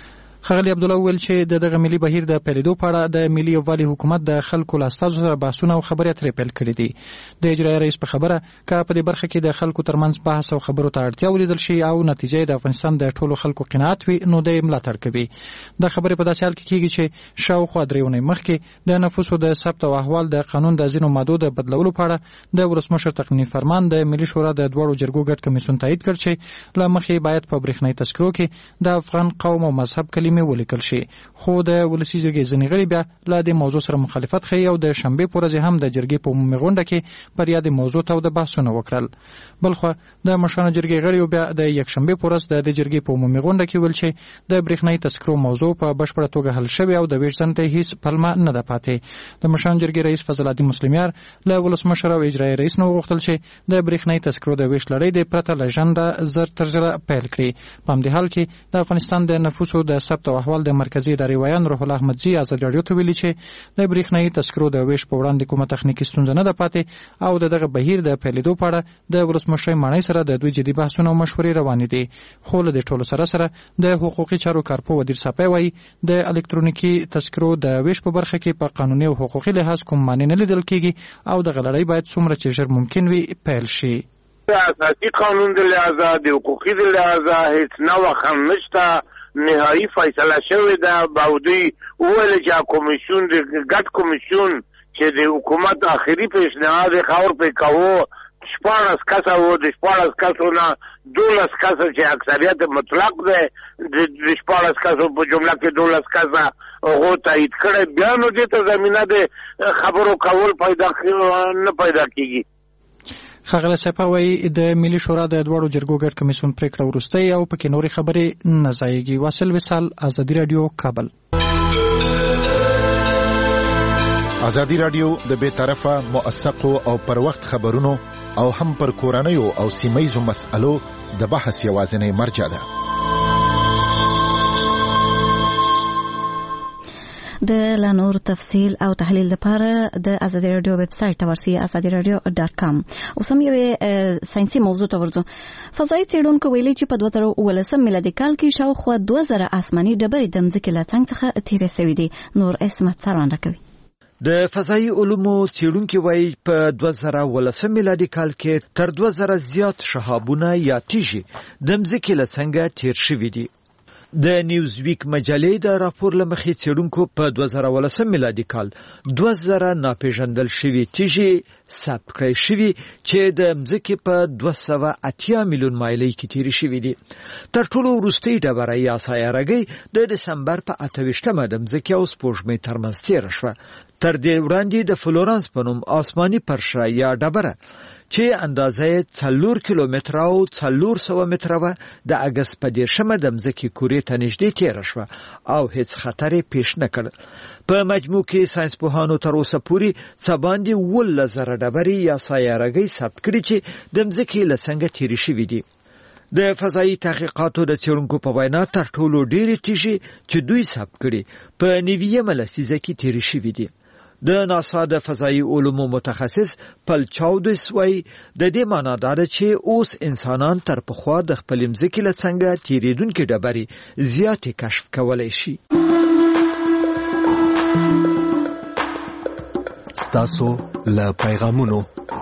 ښاغلي عبدالله وویل چې د دغه ملي بهیر د پیلېدو په اړه د ملي یووالي حکومت د خلکو له استازو سره بحثونه او خبرې اترې پیل کړي دي. د اجرایه رئیس په خبره که په دې برخه کې د خلکو ترمنځ بحث او خبرو ته اړتیا ولیدل شي او نتیجه د افغانستان د ټولو خلکو قناعت وي نو د ملاتړ کوي. دا خبرې په داسې حال کې کیږي چې شاوخوا درې اونۍ مخکې د نفوسو د ثبت او احوال د قانون د ځینو مادو د بدلولو په اړه د ولسمشر تقنیني فرمان د ملي شورا د دواړو جرګو ګډ کمیسیون تایید کړ چې له مخې باید په برېښنایي تذکرو کې د افغان قوم او مذهب کلمې ولیکل شي. خو د ولسي جرګې ځینې غړي بیا له دې موضوع سره مخالفت ښیي او د شنبې په ورځ هم د جرګې په عمومي غونډه کې پر یادې موضوع تاوده بحثونه وکړل. بلخوا د مشرانو جرګې غړي بیا د یکشنبې په ورځ د جرګې په عمومي غونډه کې ویل چې د برېښنایي تذکرو موضوع په بشپړه توګه حل شوې او د ویش ځنډ ته هیڅ پلمه نه ده پاتې. د مشرانو جرګې رئیس فضل الدین مسلمیار له ولسمشر او اجرایي رئیس نه وغوښتل چې د برېښنایي تذکرو د ویش لړۍ د پرته له ژنده زر تر زره پیل کړي. په همدې حال کې د افغانستان د نفوسو د ثبت او احوال د مرکزي ادارې ویان روح الله احمدزي ازادي راډیو ته ویلي چې د برېښنایي تذکرو د ویش په وړاندې کومه تخنیکي ستونزه نه ده پاتې او د دغه بهیر د پیلېدو په اړه د ولسمشر ماڼۍ سره د دوی جدي بحثونه او مشورې روانې دي. خو له دې ټولو سره سره د حقوقي چارو کارپو ودیر صاحب وایي د الکترونیکي تذکرو د ویش په برخه کې په قانوني او حقوقي لحاظ کوم معنی نه لیدل کیږي او دغه لړۍ باید څومره چې ژر ممکن وي پیل شي. اساسي قانون د لحاظه د حقوقي د لحاظه هیڅ نوښت هم نشته. نهایی فیصله شوې ده. باودی وویل چې کمیسیون د ګډ کمیسیون چې د حکومت اخري پیشنهاد خاور په کاوه شپاړس کسه وو. د شپاړس کسو نه دولس کسه چې اکثریت مطلق ده د شپاړس کسو په جمله کې دولس کسه هغه تایید کړي. بیا نو دې ته زمينه ده خبرو کول پیدا نه پیدا کیږي. ښاغلی صاحب وایي د ملي شورا د دواړو جرګو ګډ کمیسیون پریکړه وروستی او پکې نورې خبرې نه ځایږي. واصل وصال، ازادي راډیو، کابل. ازادي راډیو د بې طرفه موثقو او پر وخت خبرونو او هم پر کورنیو او سیمهیزو مسألو د بحث یوازینی مرجع ده. د لا نور تفصیل او تحلیل لپاره د ازادي رادیو ویب سټ ته ورسئ ازادي رادیو ډاټ کام. اوس هم یو ساينسي موضوع ته ورځو. فضایي څېړونکو ویلي چې په دوه زره اوولسم میلادي کال کې شاوخوا دوه زره آسماني ډبرې د ځمکې له څنګ څخه تېرې شوې دي. نور اسمت څرګنده کوي. د فضایي علومو څېړونکي وایي په دوه زره اوولسم میلادي کال کې تر دوه زره زیات شهابونه یا تیږې د ځمکې له څنګه تېر شوي دي. د نیوزویک مجلې د راپور لمخې څېړونکو په دوه زره اوولسم میلادي کال دوه زره ناپېژندل شوي تیږې ثبت کړای شوي چې د ځمکې په دوه سوه اتیا میلیون مایلې کې تېرې شوي دي. تر ټولو وروستۍ ډبره یا سایارګۍ د دسمبر په اته ویشتمه د ځمکې او سپوږمۍ ترمنځ تېره شوه. تر دې وړاندې د فلورانس په نوم آسماني پرشه یا ډبره چې اندازه څلور کیلومتره او څلور سوه متره وه د اګست په دېرشمه د ځمکې کورې ته نږدې تېره شوه او هیڅ خطر یې پیش نه کړ. په مجموع کې ساینسپوهانو تر اوسه پورې څه باندې اوولس زره ډبرې یا سایارګۍ ثبت کړي چې د ځمکې له څنګه تېرې شوي دي. د فضایي تحقیقاتو د څېړونکو په وینا تر ټولو ډېرې تیږې چې دوی ثبت کړي په نویمه لسیزه کې تېرې شوي دي. د ناسا د فضایي علومو متخصص پل چاودس وایي د دې معنا دا ده چې اوس انسانان تر پخوا د خپل ځمکې له څنګه تېرېدونکې ډبرې زیاتې کشف کولی شي. ستاسو له پیغامونو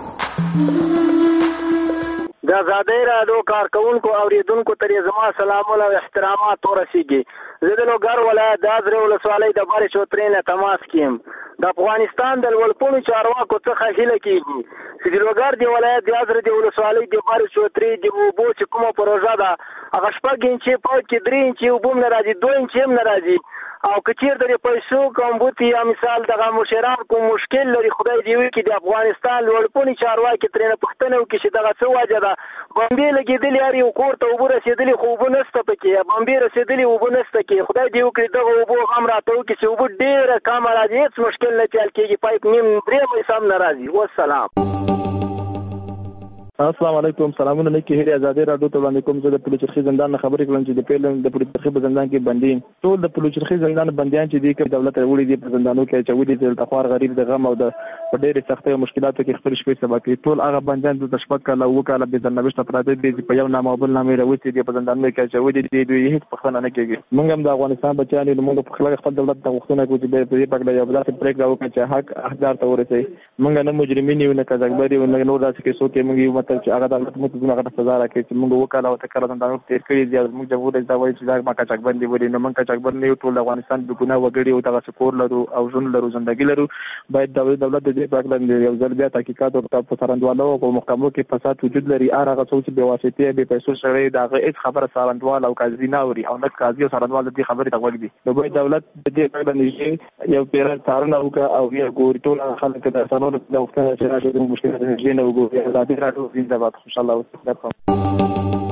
د ازادۍ راډیو کارکونکو اوریدونکو ته زما سلامونه او احترامات ورسیږي. زه د لوګر ولایت د ازرې ولسوالۍ د بارې چوترې نه تماس کیم. د افغانستان د لوړپوړو چارواکو څخه هیله کیږي چې د لوګر د ولایت د ازرې د ولسوالۍ د بارې چوترې د اوبو چې کومه پروژه ده هغه شپږ انچې پاک کې درې انچې اوبه هم نه راځي، دوه انچې هم نه راځي. او که چېرته د پیسو کوم بوتي یا مثال دغه مشران کوم مشکل لري خدای دې وکړي د افغانستان لوړپوړي چارواکي ترېنه پوښتنه وکړي چې دغه څه وجه ده. بمبې لګېدلې هر یو کور ته اوبه رسېدلې خو اوبه نشته پکې، بمبې رسېدلې اوبه نشته کې. خدای دې وکړي دغه اوبو هم راته وکړي چې اوبه ډېره کمه راځي، هېڅ مشکل نه پیل کېږي، پایپ نیم درې پیسه هم نه راځي. والسلام. السلام علیکم. سلامونه لیکي هري ازادي رادیو ته وړاندې کوم. زه د پلوچرخي زندان نه خبرې کوم چې د پیلم د پلوچرخي په زندان کې بندي ټول د پلوچرخي زندان بنديان چې دي چې دولت وړي دي په زندانو کې چې ودي د تخوار غریب د غم او د ډېرې سختۍ او مشکلاتو کې خپل شپې سبا کوي. ټول هغه بنديان د شپږ کاله او کاله به ځنويشت پراته دي په یو نامه بل نامه راوځي دي په زندانو کې چې ودي دي دوی هیڅ پخنه نه کوي. موږ هم د افغانستان بچیان یو موږ په خلک خپل دولت ته غوښتنه کوو چې د دې په اړه یو بل څه پریک راوړي چې حق احضار ته ورسي. موږ نه مجرمین یو نه کذبري او نه نور داسې کې څوک موږ یو مطلب چې هغه دولت مو ته هغه سزا راکړي چې موږ وکاله او تکرار زندانو تیر کړی دي. موږ جمهور رئیس دا وایي چې دا ما کچک باندې ولې نو موږ کچک باندې ټول افغانستان د ګناه وګړي او دغه سکور لرو او ژوند لرو ژوندۍ لرو. باید د دولت د دې په اړه یو ځل بیا تحقیقات او په سرندوالو او محکمو کې فساد وجود لري. هغه څوک چې به واسطه به پیسو سره دغه هیڅ خبره سرندوال او قاضي نه اوري او نه قاضي او سرندوال دې خبره ته وګړي. نو باید دولت د دې په اړه نشي یو پیر څارنه وکړي او یو ګوري ټول خلک د سنور د وختونو چې راځي د مشکلات نه نه وګوري. ازادي رادیو زنده باد. ان شاء الله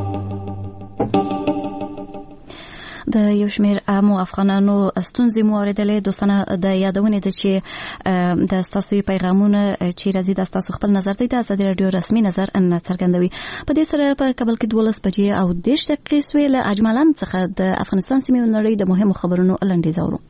د یو شمېر عامو افغانانو ستونزې مو اورېدلې. دوستانه د یادونې ده چې د ستاسو پیغامونه چې راځي د ستاسو خپل نظر دی د ازادي رادیو رسمي نظر نه څرګندوي. په دې سره په کابل کې دولس بجې او دېرش دقیقې سوې له اجمالان څخه د افغانستان سیمې او نړۍ د مهمو خبرونو لنډیز اورو.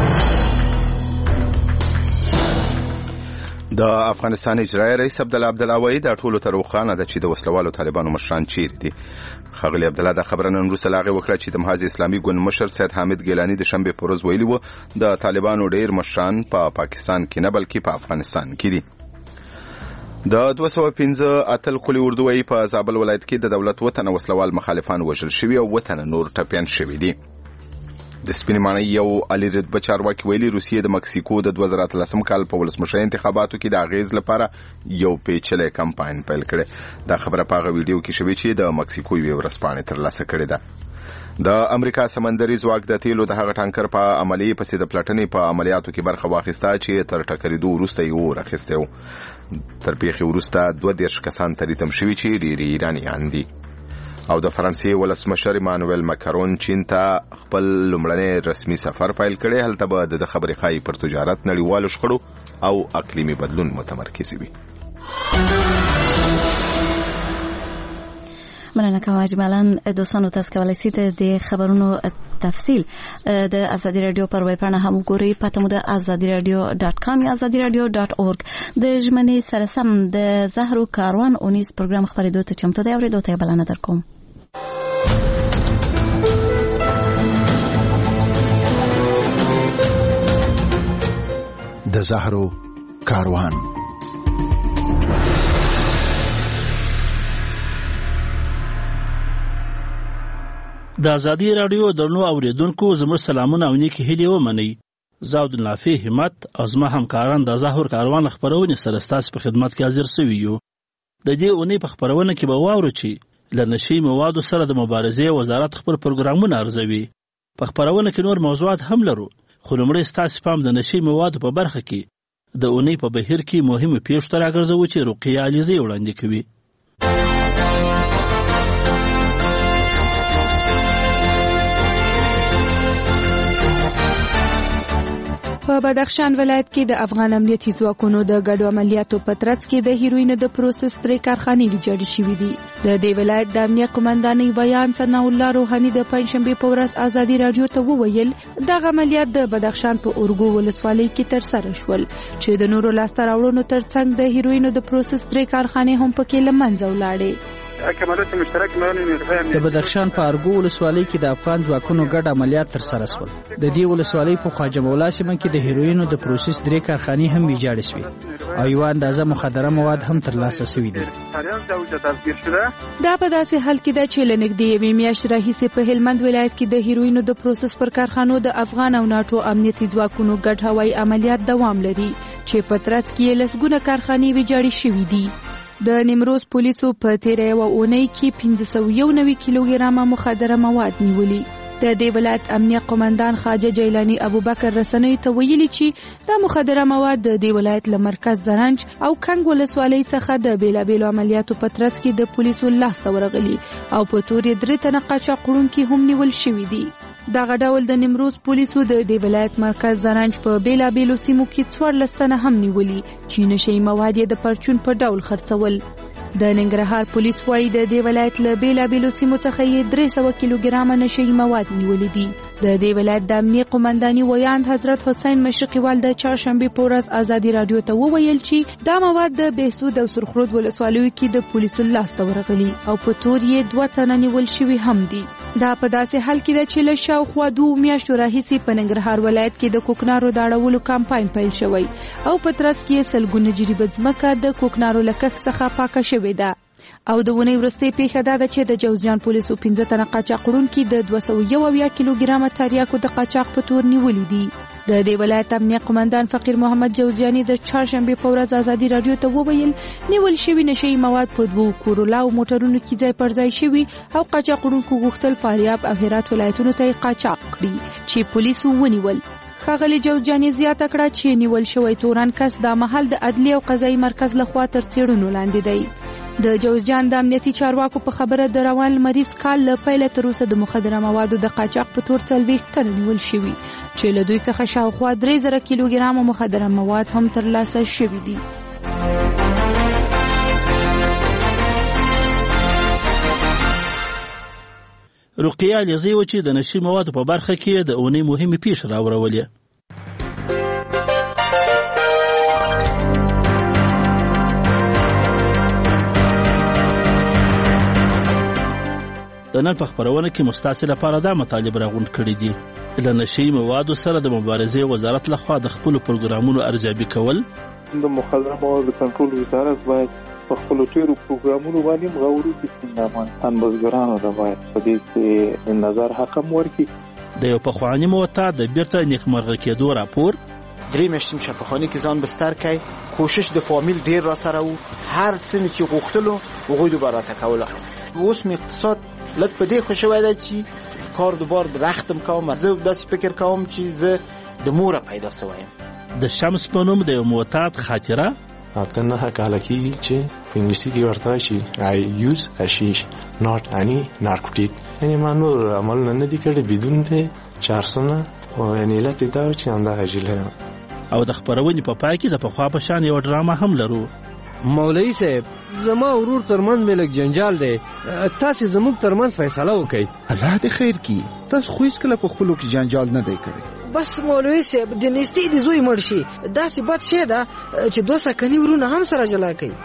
د افغانستان اجرایي رئیس عبدالله عبدالله وایي د ټولو تر وخانه ده چې د وسلوالو طالبانو مشران چیرې دي. ښاغلي عبدالله د خبره نن وروسته لاغې وکړه چې د محاذ اسلامي ګوند مشر سید حامد ګیلاني د شنبې په ورځ ویلي و د طالبانو ډېر مشران په پا پاکستان کې نه بلکې په افغانستان کې دي. د دوه سوه پنځه اتل قلي اردو وایي په زابل ولایت کې د دولت وطن وسلوال مخالفان وژل شوي او وطن نور ټپیان شوي دي. د سپینې ماڼۍ یو علي رتبه چارواکي ویلي روسیې د مکسیکو د دوه زره اتلسم کال په ولسمشرۍ انتخاباتو کې د اغیز لپاره یو پیچلی کمپاین پیل کړی. دا خبره په هغه ویډیو کې شوې چې د مکسیکو یوې ورځپاڼې ترلاسه کړې ده. د امریکا سمندري ځواک د تیلو د هغه ټانکر په عملي پسې د پلټنې په عملیاتو کې برخه واخیسته چې تر ټکرېدو وروسته یې اور اخیستی و. تر پیښې وروسته دوه دېرش کسان تریتم شوي چې ډېر ایرانیان دي. او د فرانسې ولسمشر ایمانوئل ماکرون چین ته خپل لومړنی رسمي سفر پیل کړی. هلته به د خبرې ښایي پر تجارت، نړیوالو شخړو او اقلیمي بدلون متمرکز وي. مننه کوم اجمالاً دوستانو تاسو کولای شئ د خبرونو تفصیل د ازادي رادیو پر ویب پاڼه هم وګورئ. پته مو د ازادي رادیو ډاټ کام یا ازادي رادیو ډاټ اورګ. د ژمنې سره سم د زهرو کاروان اونیز پروګرام خبرېدو ته چمتو دی. اورېدو ته بلنه درکوم. د زهرو کاروان. د ازادي رادیو درنو اوریدونکو زموږ سلامونه او نیکی هیلې ومنئ. زه عبدالنافع همت او زما همکاران د زهر کاروان خپرونې سره ستاسو په خدمت کې حاضر سوي یو. د دې اونۍ په خپرونه کې به واورو چې له نشي موادو سره د مبارزې وزارت خپل پروګرامونه ارزوي. په خپرونه کې نور موضوعات هم لرو، خو لومړی ستاسو پام د نشي موادو په برخه کې د اونۍ په بهیر کې مهمه پیښو ته راګرځوو چې رقیه علیزی وړاندې کوي. په بدخشان ولایت کې د افغان امنیتي ځواکونو د ګډو عملیاتو په ترڅ کې د هیروینو د پروسس درې کارخانې ویجاړې شوې دي. د دې ولایت د امنیت قومندانۍ بیان ثنا الله روحاني د پنځشنبې په ورځ ازادي رادیو ته وویل دغه عملیات د بدخشان په اورګو ولسوالۍ کې ترسره شول چې د نورو لاسته راوړنو ترڅنګ د هیروینو د پروسس درې کارخانې هم پکې له منځه ولاړې. د بدخشان په ارګو ولسوالۍ کې د افغان ځواکونو ګډ عملیات ترسره شول. د دې ولسوالۍ په خواجه مولا سیمه کې د هیروینو د پروسس درې کارخانې هم ویجاړې شوې او یو اندازه مخدره مواد هم ترلاسه شوي دي. دا په داسې حال کې ده چې له نږدې یوې میاشتې راهیسې په هلمند ولایت کې د هیروینو د پروسس پر کارخانو د افغان او ناټو امنیتي ځواکونو ګډ هوایي عملیات دوام لري چې په ترڅ کې یې لسګونه کارخانې ویجاړې شوي دي. د نیمروز پولیسو په تیره یوه اونۍ کې پنځه سوه یو نوي کیلوګرامه مخدره مواد نیولي. د دې ولایت امنیت قومندان خواجه جیلانی ابوبکر رسنیو ته ویلي چې دا مخدره مواد د دې ولایت له مرکز زرنج او کنګ ولسوالۍ څخه د بیلابیلو عملیاتو په ترڅ کې د پولیسو لاسته ورغلي او په تورې درې تنه قاچاقړونکي هم نیول شوي دي. دغه ډول د نیمروز پولیسو د دې ولایت مرکز زرنج په بیلابیلو سیمو کې څوارلس تنه هم نیولي چې نشي مواد یې د پرچون په ډول خرڅول. د ننګرهار پولیس وايي د دې ولایت له بیلابیلو سیمو څخه یې درې سوه کیلوګرامه نشهیي مواد نیولي دي. د دې ولایت د امنیه قومنداني ویاند حضرت حسین مشرقیوال د چهارشنبې په ورځ ازادي راډیو ته وویل چې دا مواد د بهسود او سرخرود ولسوالیو کې د پولیسو لاسته ورغلي او په تور یې دوه تنه نیول شوي هم دي. دا په داسې حال کې ده چې له شاوخوا دوه میاشتو راهیسې په ننګرهار ولایت کې د کوکنارو د اړولو کمپاین پیل شوی او په ترڅ کې سلګونه جریبه ځمکه د کوکنارو له کښت څخه پاکه شوې ده. او د ونې وروستۍ پیښه دا ده چې د جوزجان پولیسو پنځه تنه قاچاق وړونکي د دوه سوه یو اویا کیلوګرامه تریاکو د قاچاق په تور نیولي دي. د دې ولایت امنیه قومندان فقیر محمد جوزجاني د چهارشنبې په ورځ ازادي راډیو ته وویل نیول شوي نشهیي مواد په دوو کورولا او موټرونو کې ځای پر ځای شوي او قاچاق وړونکو غوښتل فاریاب او هرات ولایتونو ته یې قاچاق کړي چې پولیسو ونیول. ښاغلي جوزجاني زیاته کړه چې نیول شوی تورن کس دا مهال د عدلي او قضایي مرکز لخوا تر څېړنو لاندې دی. د جوزجان د امنیتي چارواکو په خبره د روان لمریز کال له پیله تر اوسه د مخدره موادو د قاچاق په تور څلوېښت تنه نیول شوي چې له دوی څخه شاوخوا درې زره کیلوګرامه مخدره مواد هم ترلاسه شوي دي. رقیه علیزی و چې د نشي موادو په برخه کې د اونۍ مهمې پیښې راوړولې. د نن په خپرونه کې مستاسې لپاره دا مطالب راغونډ کړي دي. له نشهیي موادو سره د مبارزې وزارت لخوا د خپلو پروګرامونو ارزیابي کول. د مخدره موادو کنټرول وزارت باید په خپلو تېرو پروګرامونو باندې هم غور وکړي چې د افغانستان بزګرانو ته باید په دې کې نظر حق هم ورکړي. د یو پخواني معتاد د بیرته نیکمرغه کېدو راپور. درې میاشتې مې پخواني کې ځان بستر کړی، کوشش د فامیل ډېر را سره و، هر څه مې چې غوښتلو هغوی دوباره راته کوله. اوس مې اقتصاد لږ په دې خوشوی دی چې کار دوباره د وختم کوم. زه داسې فکر کوم چې زه د موره پیدا سوی یم. د شمس په نوم د یو معتاد خاطره. اته نهه کاله کېږي چې په انګلیسي کې ورته وایي چې I use hashish not any narcotic. یعنې ما نور عملونه نه دي کړي بدون د چارسونه او یعنې علت یې دا و چې همدغه ژیله یم. او د خپرونې په پای کې د پخوا په شان یوه ډرامه هم لرو. مولوي صاحب زما ورور ترمن مې لږ جنجال دی، تاسې زموږ ترمن فیصله وکړئ. الله دې خیر کړي. تاسو خو هېڅکله په خپلو کې جنجال نه دی کړی. بس مولوي صاحب د نیستۍ د زوی مړ شي داسې بد شی ده چې دوه سکني ورونه هم سره جلا کوي.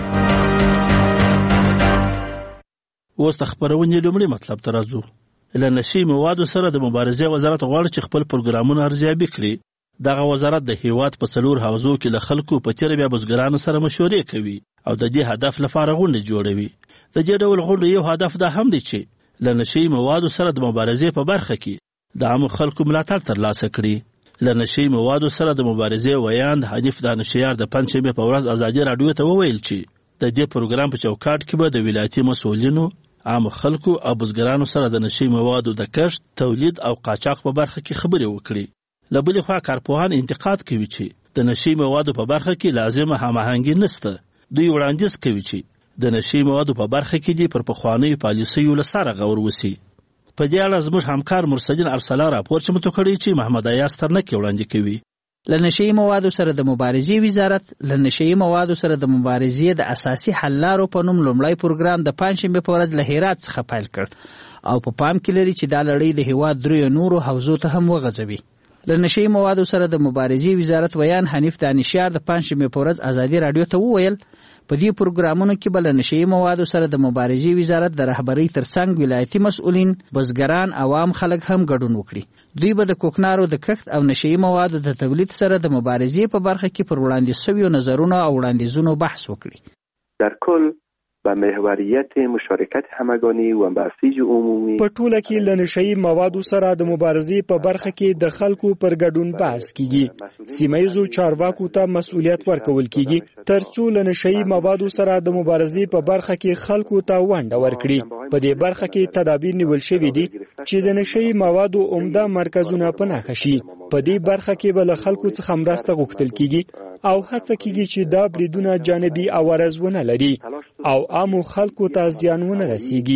اوس د خپرونې لومړي مطلب ته راځو. له نشهیي موادو سره د مبارزې وزارت غواړي چې خپل پروګرامونه ارزیابي کړي. دغه وزارت د هیواد په څلور حوزو کې له خلکو په تېره بیا بزګرانو سره مشورې کوي او د دې هدف لپاره غونډې جوړوي. د دې ډول غونډو یو هدف دا هم دی چې له نشهیي موادو سره د مبارزې په برخه کې د عامو خلکو ملاتړ ترلاسه کړي. له نشهیي موادو سره د مبارزې ویاند حنیف دانشیار د پنجشنبې په ورځ ازادي راډیو ته وویل چې د دې پروګرام په چوکاټ کې به د ولایتي مسؤلینو، عامو خلکو او بزګرانو سره د نشهیي موادو د کښت، تولید او قاچاق په برخه کې خبرې وکړي. له بلې خوا کارپوهان انتقاد کوي چې د نشهیي موادو په برخه کې لازمه هماهنګي نشته. دوی وړاندیز کوي چې د نشهیي موادو په برخه کې دې پر پخوانیو پالیسیو له سره غور وسي. په دې اړه زموږ همکار مرسدین ارسلا راپور چمتو کړی چې محمد ایاز ترنکي وړاندې کوي. له نشهیي موادو سره د مبارزې وزارت له نشهیي موادو سره د مبارزې د اساسي حل لارو په نوم لومړی پروګرام د پنجشنبې په ورځ له هرات څخه پیل کړ او په پام کې لري چې دا لړۍ د هیواد دریو نورو حوزو ته هم وغځوي. له نشهیي موادو سره د مبارزې وزارت ویان حنیف دانشیار د پنجشنبې په ورځ ازادي راډیو ته وویل په دې پروګرامونو کې به له نشهیي موادو سره د مبارزې وزارت د رهبرۍ ترڅنګ ولایتي مسؤلین، بزګران، عوام خلک هم ګډون وکړي. دوی به د کوکنارو د کښت او نشهیي موادو د تولید سره د مبارزې په برخه کې پر وړاندې شویو نظرونو او وړاندیزونو بحث وکړي. در کل و محوریت مشارکت همگانی و بسیج عمومی په ټوله کې له نشهیي موادو سره د مبارزې په برخه کې د خلکو پر ګډون بحث کیږي. سیمایزو چارواکو ته مسؤلیت ورکول کیږي ترڅو له نشهیي موادو سره د مبارزې په برخه کې خلکو ته ونډه ورکړي. په دې برخه کې تدابیر نیول شوي دي چې د نشهیي موادو عمده مرکزونه په نښه شي. په دې برخه کې به له خلکو څخه مرسته غوښتل کیږي او هڅه کیږي چې دا بریدونه جانبي عوارض ونه لري او عامو خلکو ته زیان ونه رسیږي.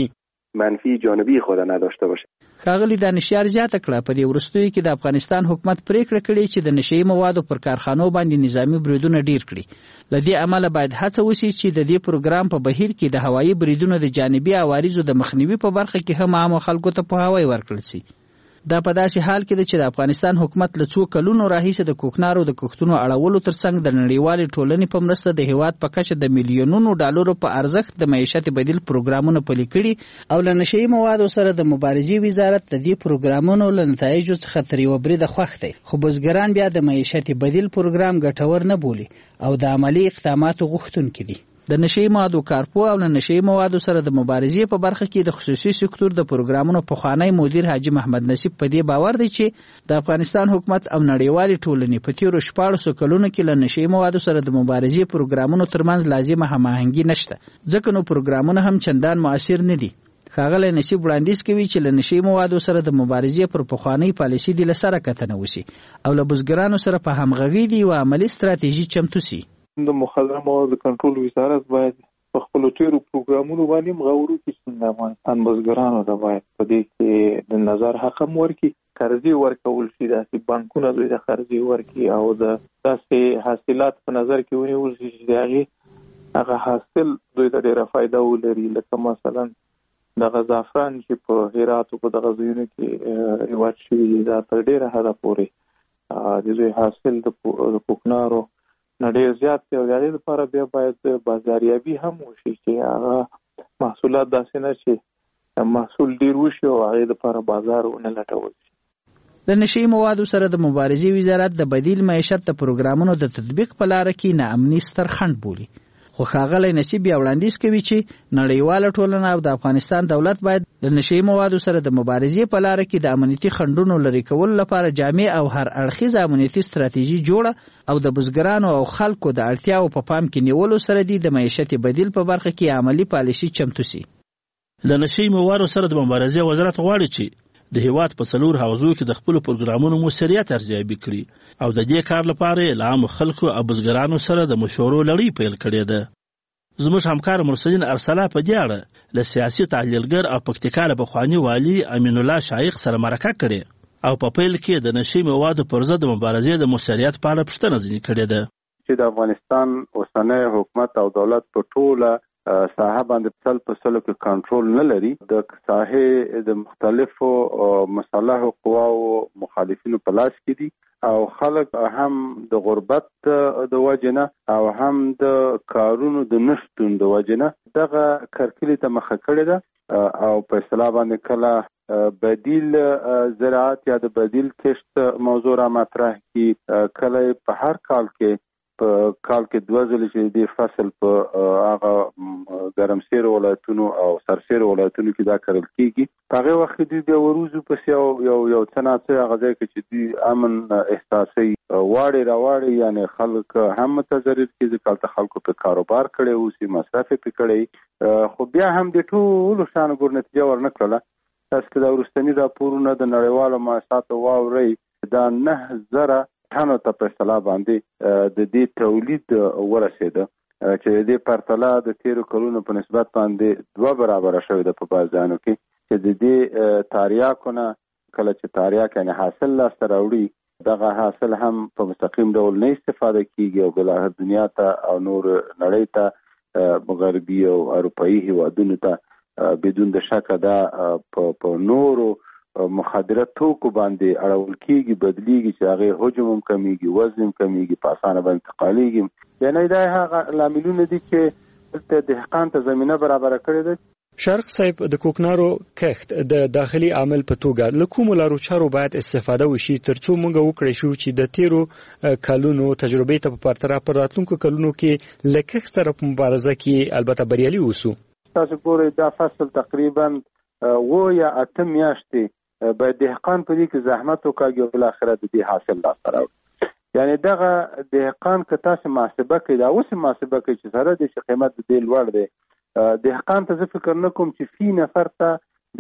منفی جانبی خود نداشته باشه. ښاغلي دانشیار زیاته کړه په دې وروستیو کې د افغانستان حکومت پریکړه کړې چې د نشهیي موادو پر کارخانو باندې نظامی بریدونه ډیر کړي. له دې امله باید هڅه وشي چې د دې پروګرام په بهیر کې د هوایي بریدونو د جانبي عوارضو د مخنیوي په برخه کې هم عامو خلکو ته پوهاوی ورکړل شي. دا په داسې حال کې ده چې د افغانستان حکومت له څو کلونو راهیسې د کوکنارو د کښتونو اړولو ترڅنګ د نړیوالې ټولنې په مرسته د هیواد په کچه د میلیونونو ډالرو په ارزښت د معیشت بدیل پروګرامونه پلي کړي او له نشهیي موادو سره د مبارزې وزارت د دې پروګرامونو له نتایجو څخه تر یوه بریده خوښ دی، خو بزګران بیا د معیشت بدیل پروګرام ګټور نه بولي او د عملي اقداماتو غوښتونکي دي. د نشهیي موادو کارپو او له نشهیي موادو سره د مبارزې په برخه کې د خصوصي سکتور د پروګرامونو پخوانی مدیر حاجي محمد نصیب په دې باور دی چې د افغانستان حکومت او نړیوالې ټولنې په تیرو شپاړسو کلونو کې له نشهیي موادو سره د مبارزې پروګرامونو ترمنځ لازمه هماهنګي نشته، ځکه نو پروګرامونه هم چندان مؤثر نه دي. ښاغلی نصیب وړاندیز کوي چې له نشهیي موادو سره د مبارزې پر پخوانۍ پالیسي دې له سره کتنه وشي او له بزګرانو سره په همغږۍ دې یوه عملي ستراتیژي چمتو سي. د مخدره موادو کنټرول وزارت باید په خپلو تیرو پروګرامونو باندې مغورو کې څنګه افغانستان بزګرانو ته باید په دې کې د نظر حق هم ورکړي، قرضې ورکول شي، داسې بانکونه دوی د قرضې ورکړي او د داسې حاصلات په نظر کې ونیول شي چې د هغې هغه حاصل دوی ته ډېره فایده ولري. لکه مثلا دغه زعفران چې په هراتو په دغه ځایونو کې رواج شوي دي، دا تر ډېره حده پورې د دوی حاصل د کوکنارو نه ډېر زیات دی او د هغې لپاره بیا باید بازاریابي هم وشي چې هغه محصولات داسې نه چې محصول ډېر وشي او هغې لپاره بازار ونه لټول شي. د نشهیي موادو سره د مبارزې وزارت د بدیل معیشت د پروګرامونو د تطبیق په لاره کې ناامني ستر خنډ بولي، خو ښاغلی نصیب بیا وړاندیز کوي چې نړیواله ټولنه او د افغانستان دولت باید د نشهیي موادو سره د مبارزې په لاره کې د امنیتي خنډونو لرې کولو لپاره جامع او هر اړخیزه امنیتي ستراتیژي جوړه او د بزګرانو او خلکو د اړتیاو په پام کې نیولو سره دي د معیشت بدیل په برخه کې عملي پالیسي چمتو سي. د نشهیي موادو سره د مبارزې وزارت غواړي چې د هیواد په څلور حوزو کې د خپلو پروګرامونو موثریت ارزیابي کړي او د دې کار لپاره یې له عامو خلکو او بزګرانو سره د مشورو لړۍ پیل کړې ده. زموږ همکار مرسلین ارسلا په دې اړه له سیاسي تحلیلګر او پکتیکا له پخواني والي امین الله شایق سره مرکه کړې او په پیل کې د نشهیي موادو پر ضد د مبارزې د موثریت په اړه پوښتنه ځینې کړې ده چې د افغانستان اوسنی حکومت او دولت په ټوله ساحه باندې سل په سلو کې کنټرول نه لري. د ساحې د مختلفو مصالحو قواو مخالفینو په لاس کې دي او خلک هم د غربت د وجې نه او هم د کارونو د نشتون د وجې نه دغه کرکلې ته مخه کړې ده او په اصطلاح باندې کله بدیل زراعت یا د بدیل کښت موضوع را مطرح کړي، کله په هر کال کې په کال کې دوه ځلې چې د فصل په هغه ګرمسیرو ولایتونو او سرسیرو ولایتونو کې دا کرل کېږي. په هغې وخت کې دوی بیا وروځو پسې یو یو یو څه ناڅه هغه ځای کې چې دوی امن احساسوي واړې راواړې، یعنې خلک هم متضرر کېږي، ځکه هلته خلکو په کاروبار کړی اوسي، مصرف یې پې کړی، خو بیا هم د ټولو شیانو ګور نتیجه ورنه کړله. تاسو که دا وروستني راپورونه د نړیوالو مؤسساتو واورئ، دا نه زره ټنو ته په اصطلاح باندې د دې تولید ورسېده چې د دې پرتله د تیرو کلونو په نسبت باندې دوه برابره شوې ده په بعض ځایونو کې، چې د دې تاریاکو نه کله چې تاریاک یعنې حاصل لاسته راوړي دغه حاصل هم په مستقیم ډول نه استفاده کېږي او بلاخره دنیا ته او نور نړۍ ته غربي او اروپایي هیوادونو ته بدون د شکه دا په نورو مخدره توکو باندې اړول کېږي، بدلیږي چې هغې حجم هم کمیږي، وزن هم کمیږي، په اسانه باندې انتقالیږي. یعنې دا هغه لاملونه دي چې دلته دهقان ته زمینه برابره کړې ده. شرق صاحب، د کوکنارو کښت د داخلي عامل په توګه له کومو لارو چارو باید استفاده وشي تر څو موږ وکړی شو چې د تیرو کلونو تجربې ته په پرتله پر راتلونکو کلونو کې له کښت سره په مبارزه کې البته بریالي اوسو؟ تاسو ګورئ دا فصل تقریبا اوه یا اته میاشتې باید دهقان په دې کې زحمت وکړي او بالاخره د دې حاصل لاسته راوړي. یعنې دغه دهقان که تاسو محاسبه کړئ، دا اوس محاسبه کړئ چې سره دی چې قیمت د دې لوړ دی، دهقان ته زه فکر نه کوم چې فی نفر ته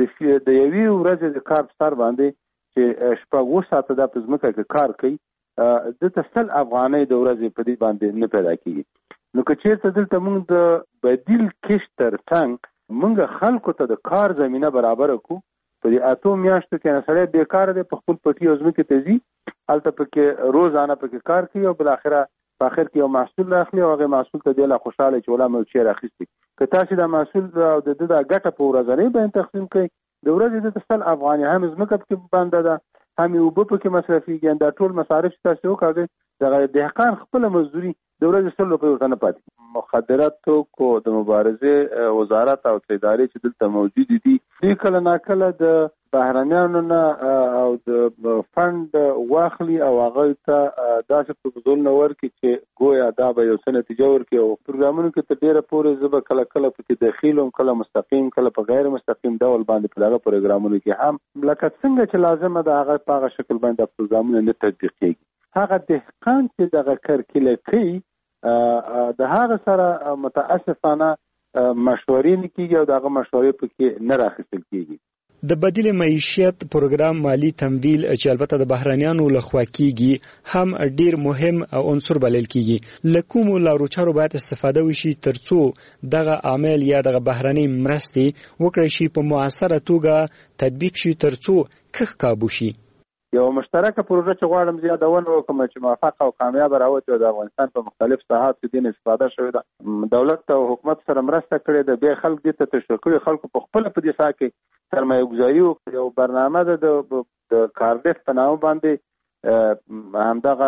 د یوې ورځې د کار په سر باندې چې شپږ اوه ساعته دا په ځمکه کې کار کوي، دلته سل افغانۍ د ورځې په دې باندې نه پیدا کېږي. نو که چېرته دلته موږ د بدیل کښت تر څنګ موږ خلکو ته د کار زمينه برابر کړو. په دې اته میاشتو کې نه سړی بیکار دی، په خپل پټي او ځمکې ته ځي، هلته پکې روزانه پکې کار کوي او بل اخره په اخر کې یو محصول راخلي او هغه محصول ته دی لا خوشاله چې ولا مې چیر اخیستي. که تاسو دا محصول او د د ګټه په ورځنی باندې تقسیم کړئ، د ورځې د تسل افغاني هم ځمکه پکې باندې ده، هم یو په پکې مصرفيږي، دا ټول مصارف تاسو وکړئ. د دهقان خپل مزدوري د ورځې سل روپۍ ورته نه پاتې. مخدراتو کو د مبارزې وزارت او ادارې چې دلته موجود دي، دوی کله ناکله د بهرنیانو نه او د فند واخلي او هغه ته داسې پروپوزل نه ورکړي چې ګویا دا به یو څه نتیجه ورکړي. او پروګرامونو کې تر ډېره پورې زه به کله کله پکې دخیل وم، کله مستقیم، کله په غیر مستقیم ډول باندې په دغه پروګرامونو کې هم لکه څنګه چې لازمه ده هغه په هغه شکل باندې پروګرامونه نه تطبیق کېږي. هغه دهقان چې دغه کرکیله کوي د هغه سره متاسفانه مشورې نه کیږي او دغه مشورې پکې نه راخیستل کیږي. د بدیل معیشت پروګرام مالی تمویل چې البته د بهرانیانو لخوا کیږي هم ډیر مهم او عنصر بلل کیږي. لکوم لارو چارو باید استفاده وشي ترڅو دغه عامل یا دغه بهراني مرستې وکړي شي په موثره توګه تطبیق شي ترڅو کخ کابو شي. یو مشترکه پروژه چې غواړم زیاتونه وکم چې موفق او کامیاب راوځي د افغانستان په مختلف ساحات کې د استفاده شوې ده. دولت او حکومت سره مرسته کړې ده، به خلک دې ته تشویق کړي، خلکو په خپل په دې ساحه کې سرمایه گذاري وکړي. یو برنامه ده د کاردف په نامه باندې،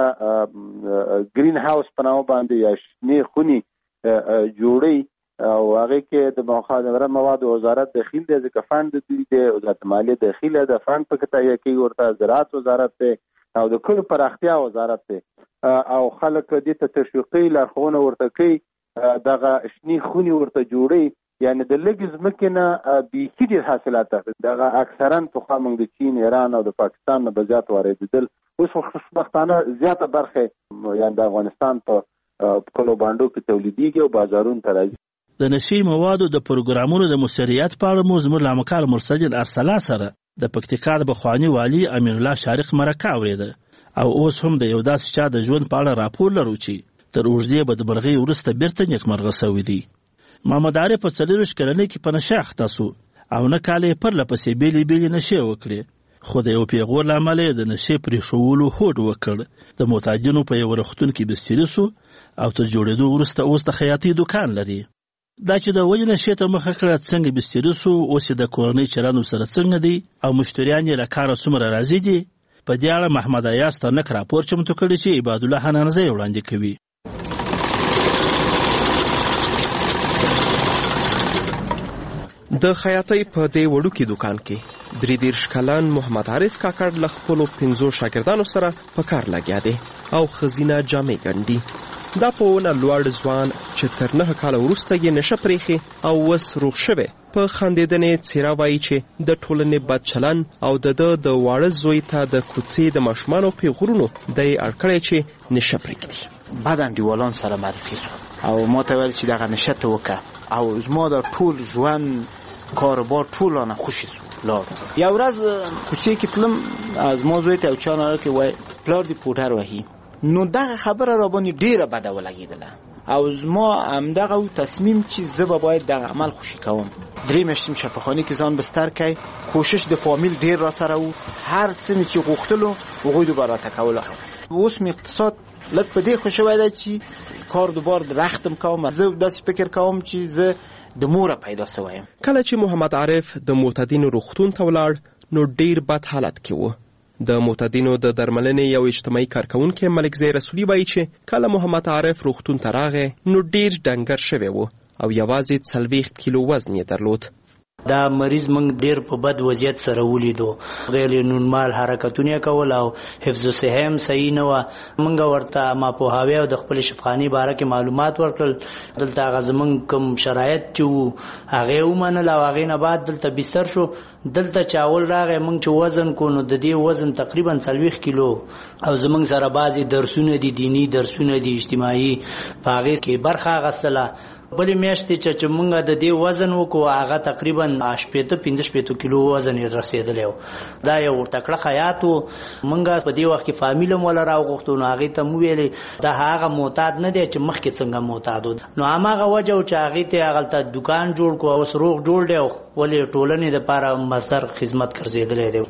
همدغه گرین هاوس په نامه باندې یا شنې خوني جوړي او هغه کې د مخابره مواد وزارت داخل دی، ځکه فند دی د وزارت مالیه داخله ده، فند پکې تهیه کوي، ورته زراعت وزارت دی او د کلو پراختیا وزارت دی او خلک دې ته تشویقي لارښوونه ورته کوي، دغه شنې خوني ورته جوړي. یعنی د لږ ځمکې نه بیخي ډېر حاصلات دغه اکثرا پخوا موږ د چین، ایران او د پاکستان نه به زیات واردېدل، اوس خوشبختانه زیاته برخه یعنی د افغانستان په کلو باندو کې تولیدېږي او بازارونو ته راځي. د نشي موادو د پروګرامونو د مؤثریت په اړه مو زموږ لامکار مرسل ارسلا سره د پکتیکا د بخوانی والی امین الله شارق مرکه اورېده او اوس هم د یو داسې چا د ژوند په اړه راپور لرو چې تر اوږدې بدمرغۍ وروسته بیرته نیکمرغه سوی دی. محمد عارف په څلوېښت کلنۍ کې په نشه اخته سو او نه کاله یې پرله پسې بېلې بېلې نشې وکړې، خو د یو پیغور له امله یې د نشې پرېښولو هوډ وکړ. د معتادینو په یو روغتون کې بستري سو او تر جوړېدو وروسته اوس د خیاطۍ دوکان لري. دا چې د ولې نشې ته مخه کړه څنګه بستري سو، اوس د کورنۍ چلند سره څنګه دی او مشتریان یې له کاره څومره راضي دي، په دې اړه محمد ایاز ترنک راپور چمتو کړی چې عباد الله حنانزی وړاندې کوي. د خیاطۍ په دې وړوکي دوکان کې درې دېرش کلن محمد عارف کاکړ له خپلو پنځو شاګردانو سره په کار لګیا دی او ښځینه جامې ګنډي. دا په ونه لوړ ځوان چې تر نهه کاله وروسته یې نشه پرېښې او اوس روغ شوی په خندېدنې څېره وایي چې د ټولنې بد چلن او د ده د واړه زوی ته د کوڅې د ماشومانو پیغورونو دی اړ کړی چې نشه پرېږدي. بعد انډیوالان سره معرفي او ما ته ویل چې دغه نشه ته وکړه او زما د ټول ژوند کاروبار ټولانه خوشي سو. لار یو ورځ کوڅې کې تلم، از ما زوی ته یو چا ناره کې وایي پلار دې پوټر وهي، نو دغه خبره را باندې ډیره بده ولګېدله او زما همدغه تصمیم چې زه به باید دغه عمل خوشي کوم. درې میاشتې شفاخانه کې ځان بستر کړی، کوشش د فامیل ډیر را سره و، هر څه مې چې غوښتلو هغوی دوباره راته کول. اوس مې اقتصاد لږ په دې خوشوی دی چې کار دوباره د رختم کوم. زه داسې فکر کوم چې زه د موره پیدا سویم. کله چې محمد عارف د معتادینو روغتون ته ولاړ نو ډیر بد حالت کې و. د معتادینو د درملنې یو اجتماعي کارکونکی ملکزی رسولي وایي چې کله محمد عارف روغتون ته راغی نو ډیر ډنګر شوی و او یوازې څلوېښت کیلو وزن یې درلود. دا مریض موږ ډیر په بد وضعیت سره ولیدو، غیر نورمال حرکتونه کول او حفظ صحه هم صحیح نه و. موږ ورته ماپوهاوی او د خپل شفاخاني باره کې معلومات ورکړل. دلته هغه زموږ کوم شرایط چې وو هغه ومنل او هغې نه بعد دلته بستر شو. دلته چاول راغی، موږ چې وزن کو نو د دې وزن تقریبا څلوېښت کیلو او زموږ سره بعضې درسونه دي، دینی درسونه دي، اجتماعي، په هغې کې برخه اخیستله. بلې میاشتې چې موږ د دې وزن وکړو هغه تقریبا شپېته پنځه شپېته کیلو وزن یې رسېدلی و. دا یو تکړه خیاط و. موږ په دې وخت کې فامیل هم وله راوغوښتو نو هغې ته مو ویلې دا هغه معتاد نه دی چې مخکې څنګه معتاد و. نو هماغه وجه و چې هغې ته یې هغلته دوکان جوړ کړو، اوس روغ جوړ دی او ولې ټولنې دپاره مصدر خدمت ګرځېدلی دی.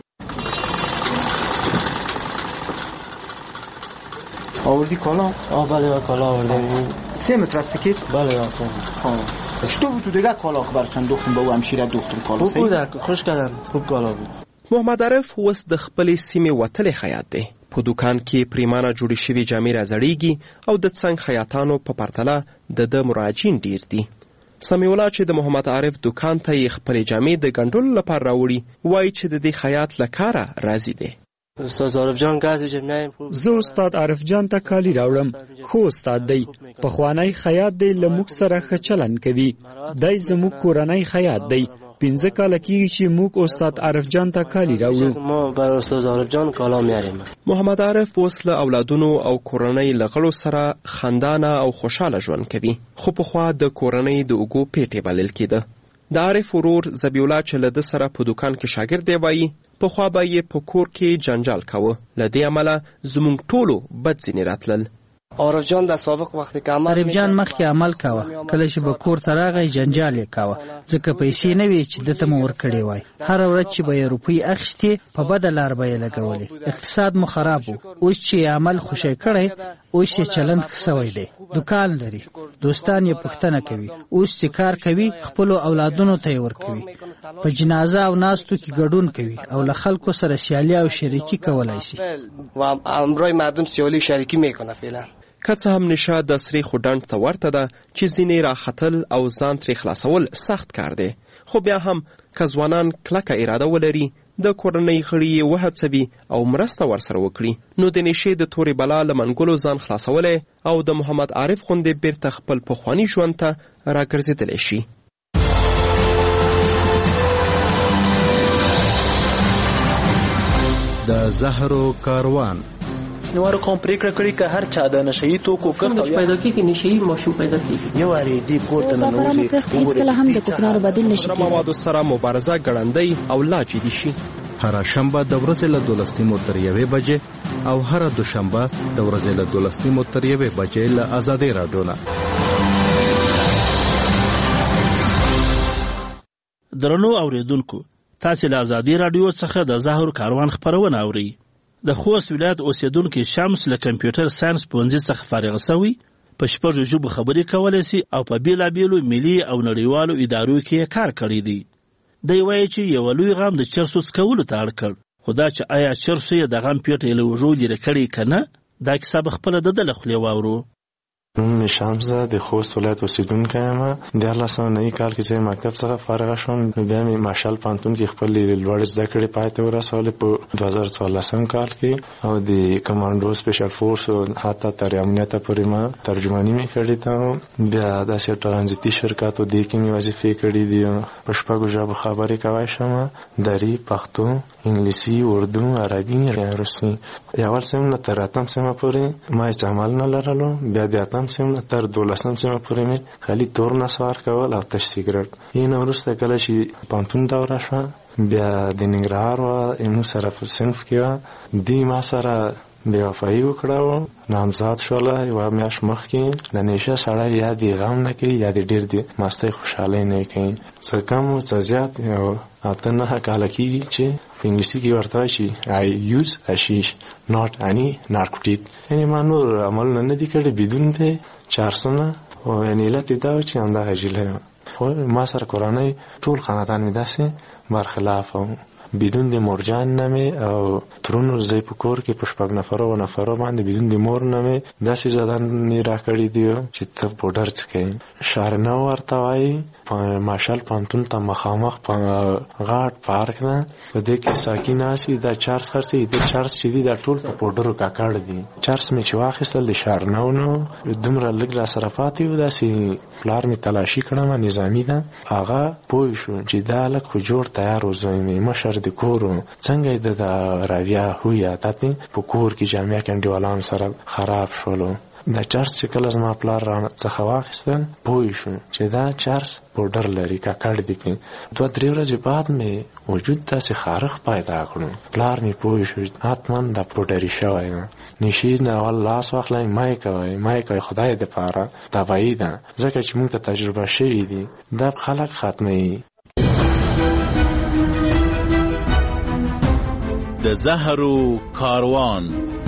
آوردی کالا؟ آه بله کالا آوردیم. سه متر است تیکت؟ بله راستون. ها چطور بود تو دیگه کالا که براتون دختون به او همشیره دختون کالا؟ خوب بود، خوش کردن، خوب کالا بود. محمد عارف اوس د خپلې سیمې وتلی خیاط دی. په دوکان کې پریمانه جوړې شوې جامې راځړېږي او د څنګ خیاطانو په پرتله د ده مراجعین ډیر دي. سمیع الله چې د محمد عارف دوکان ته یې خپلې جامې د ګنډلو لپاره راوړي وایي چې د دې خیاط له کاره راضي دی. استاد عارف جان ګازي جمعي زه استاد عارف جان ته کالي راوړم. خو استاد دی پخوانی خیاط دی، له موږ سره ښه چلن کوي. دی زموږ کورنی خیاط دی. پنځه کاله کېږي چې موږ استاد عارف جان ته کالي راوړو. ما بر استاد عارف جان کالا میاریم. محمد عارف اوس له اولادونو او کورنۍ له غړو سره خندانه او خوشحاله ژوند کوي. خو پخوا د کورنۍ د اوږو پیټې بلل کېده. د عارف ورور ذبیح الله چې له ده سره په دوکان کې شاګرد دی وایي پخوا به یې په کور کې جنجال کاوه. له دې امله زموږ ټولو بد ځینې راتلل. عارف جان د سابق وخت کې عمل عارف جان مخکې عمل کاوه. کله چې به کور ته راغی جنجال یې کاوه، ځکه پیسې نه وې چې ده ته مو ورکړې وای. هره ورځ چې به یې روپۍ اخیستې په بده لار به یې لګولې. اقتصاد مو خراب و. اوس چې یې عمل خوشی کړی، اوس یې چلند ښه سوی دی. دوکان لري، دوستان یې پوښتنه کوي. اوس چې کار کوي خپلو اولادونو ته یې ورکوي. په جنازه او ناستو کې ګډون کوي او له خلکو سره سیالي او شریکي کولای شي. و امروی مردم سیالی شریکی میکنه فعلا. که څه هم نشه د سریخو ډنډ ته ورته ده چې ځینې راختل او ځان ترې خلاصول سخت کار دی. خو بیا هم که ځوانان کلکه اراده ولري، د کورنۍ غړي یې وهڅوي او مرسته ورسره وکړي، نو د نشې د تورې بلا له منګولو ځان خلاصولی او د محمد عارف غوندې بیرته خپل پخواني ژوند ته راګرځېدلی شي. د زهرو کاروان نوارو کوم پریکړه کړې که هر چا د نشهیي توکو کښت پیدا کېږي، نشهیي ماشوم پیدا کېږي. یو وارې دې کور ته ننوځي هېڅکله هم د کوکنارو بدیل نشي کېدی. موادو سره مبارزه ګړندۍ او لا جدي شي. هره شنبه د ورځې له دولس نیمو تر یوې بجې او هره دوشنبه د ورځې له دولس نیمو تر یوې بجې له ازادۍ راډیو نه. درنو اوریدونکو، تاسې له ازادۍ راډیو څخه د زهر کاروان خپرونه اورئ. د خوست ولایت اوسیدونکي شمس له کمپیوټر ساینس پوهنځي څخه فارغ شوی، په شپږو ژبو خبرې کولی سي او په بېلابېلو ملي او نړیوالو ادارو کې کار کړی دی. دی وایي چې یو لوی غم د چرسو څکولو ته اړ کړ، خو دا چې آیا چرسو یې د غم پیټې له وږو لرې کړی که نه، دا کیسه به خپله د ده له خولې واورو. نوم مې شمس ده، د خوست ولایت اوسیدونکی یم. دیارلس سوه نهه کال کې چې مکتب څخه فارغه شوم، بیا مې مشال پوهنتون کې خپلې لوړې زده کړې پای ته ورسولې په دوه زره څوارلسم کال کې، او د کمانډو سپیشل فورس او حتی تر امنیته پورې ما ترجماني مې کړې ده. بیا داسې ټرانزیتي شرکت و دې کې مې وظیفې کړي دي. په شپږو ژبو خبرې کولی شم: دري، پښتو، انګلیسي، اردو، عربي، روسي. اول سیم نه تر اتم سیمه پورې ما هېڅ عمل نه لرلو. بیا د اتم سیم نه تر دولسم سیمه پورې مې خالي تور نسوار کول او تش سیګرټ. یې نه وروسته کله چې پوهنتون دوره شوه، بیا د ننګرهار وه زموږ سره په صنف کې وه، دوی ما سره بېوفایي وکړه او نامزاد شوله. یوه میاشت مخکې د نشه سړی یا دې غم نه کوي یا دې ډېر د مستۍ خوشحالۍ نه کوي. څه کم و څه زیات یو اته نهه کاله کېږي چې په انګلیسي کې ورته وایي چې I use hashish not any narcotic. یعنې ما نور عملونه نه دي کړي بدون د چارسونه، او یعنې علت یې دا و چې همدغه جیلی یم. خو ما سره کورنۍ ټول خاندان مې داسې برخلاف و. بدون د مورجان نه مې او ترونو زی په کور کې په شپږ نفرو و نفرو باندې بدون د مور نه مې داسې زدنې راکړي دي چې ته پوډر څکوې. شارنه ورته وایي، په ماشال پوهنتون ته مخامخ په غاټ پارک ده، په دې کې ساقي ناست وي، دا چارس خرڅوي. د چارس چې دي دا ټول په پوډرو ککړ دي. چارس مې چې واخیستل د شارنو نو دومره لږ راسره پاتې و، داسې پلار مې تلاشي کړم، نظامي ده. هغه پوه شو چې دا هلک خو جوړ تیار و، زوی مې مشر د کور و، څنګه یې د راویه هوی عادت په کور کې جامعه کې انډیوالانو سره خراب شولو. د چرس چې کله زما پلار را څخه واخیستل پوه شو چې دا چرس پوډر لري کاکړ دي کوي. دوه درې ورځې بعد مې وجود داسې خارښ پیدا کړو. پلار مې پوه شو حتما دا پوډري شوی ده. نشي نه اول لاس واخلئ مای کوئ مای کوئ خدای دپاره طبیعي ده ځکه چې موږ ته تجربه شوي دي دا خلک ختموي. د زهرو کاروان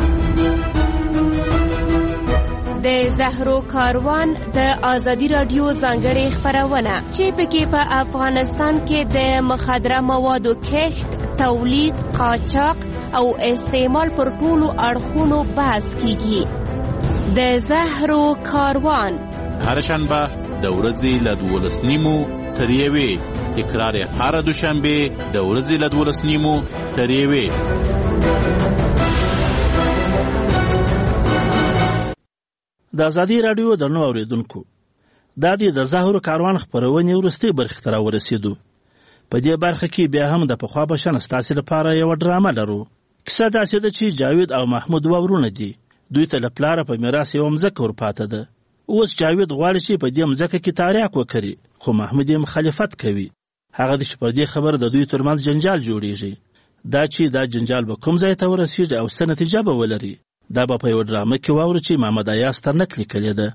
د زهرو کاروان د ازادي رادیو ځانګړې خپرونه چې پکې په افغانستان کې د مخدره موادو کښت، تولید، قاچاق او استعمال پر ټولو اړخونو بحث کیږي. د زهرو کاروان هر شنبه د ورځې له دولس نیمو تر یوې، تکرار هر دوشنبه د ورځې له دولس نیمو تر یوې. د ازادي رادیو درنو اوریدونکو، دا د زهرو کاروان خپرونې وروستۍ برخې ته راورسېدو. په دې برخه کې بیا هم د پخوا په شان ستاسې لپاره یوه ډرامه لرو. کیسه داسې ده چې جاوید او محمود دوه ورونه دي. دوی ته له پلاره په میراث یوه مځکه ورپاته ده. اوس جاوید غواړي چې په دې مځکه کې تاریاک وکړي، خو محمود یې مخالفت کوي. هغه چې په دې خبر د دوی ترمنځ جنجال جوړیږي. دا چې دا جنجال به کوم ځای ته ورسیږي او څه نتیجه به ولري، دا به په یوه ډرامه کې واورو چې محمد ایاز ترنک لیکلې ده.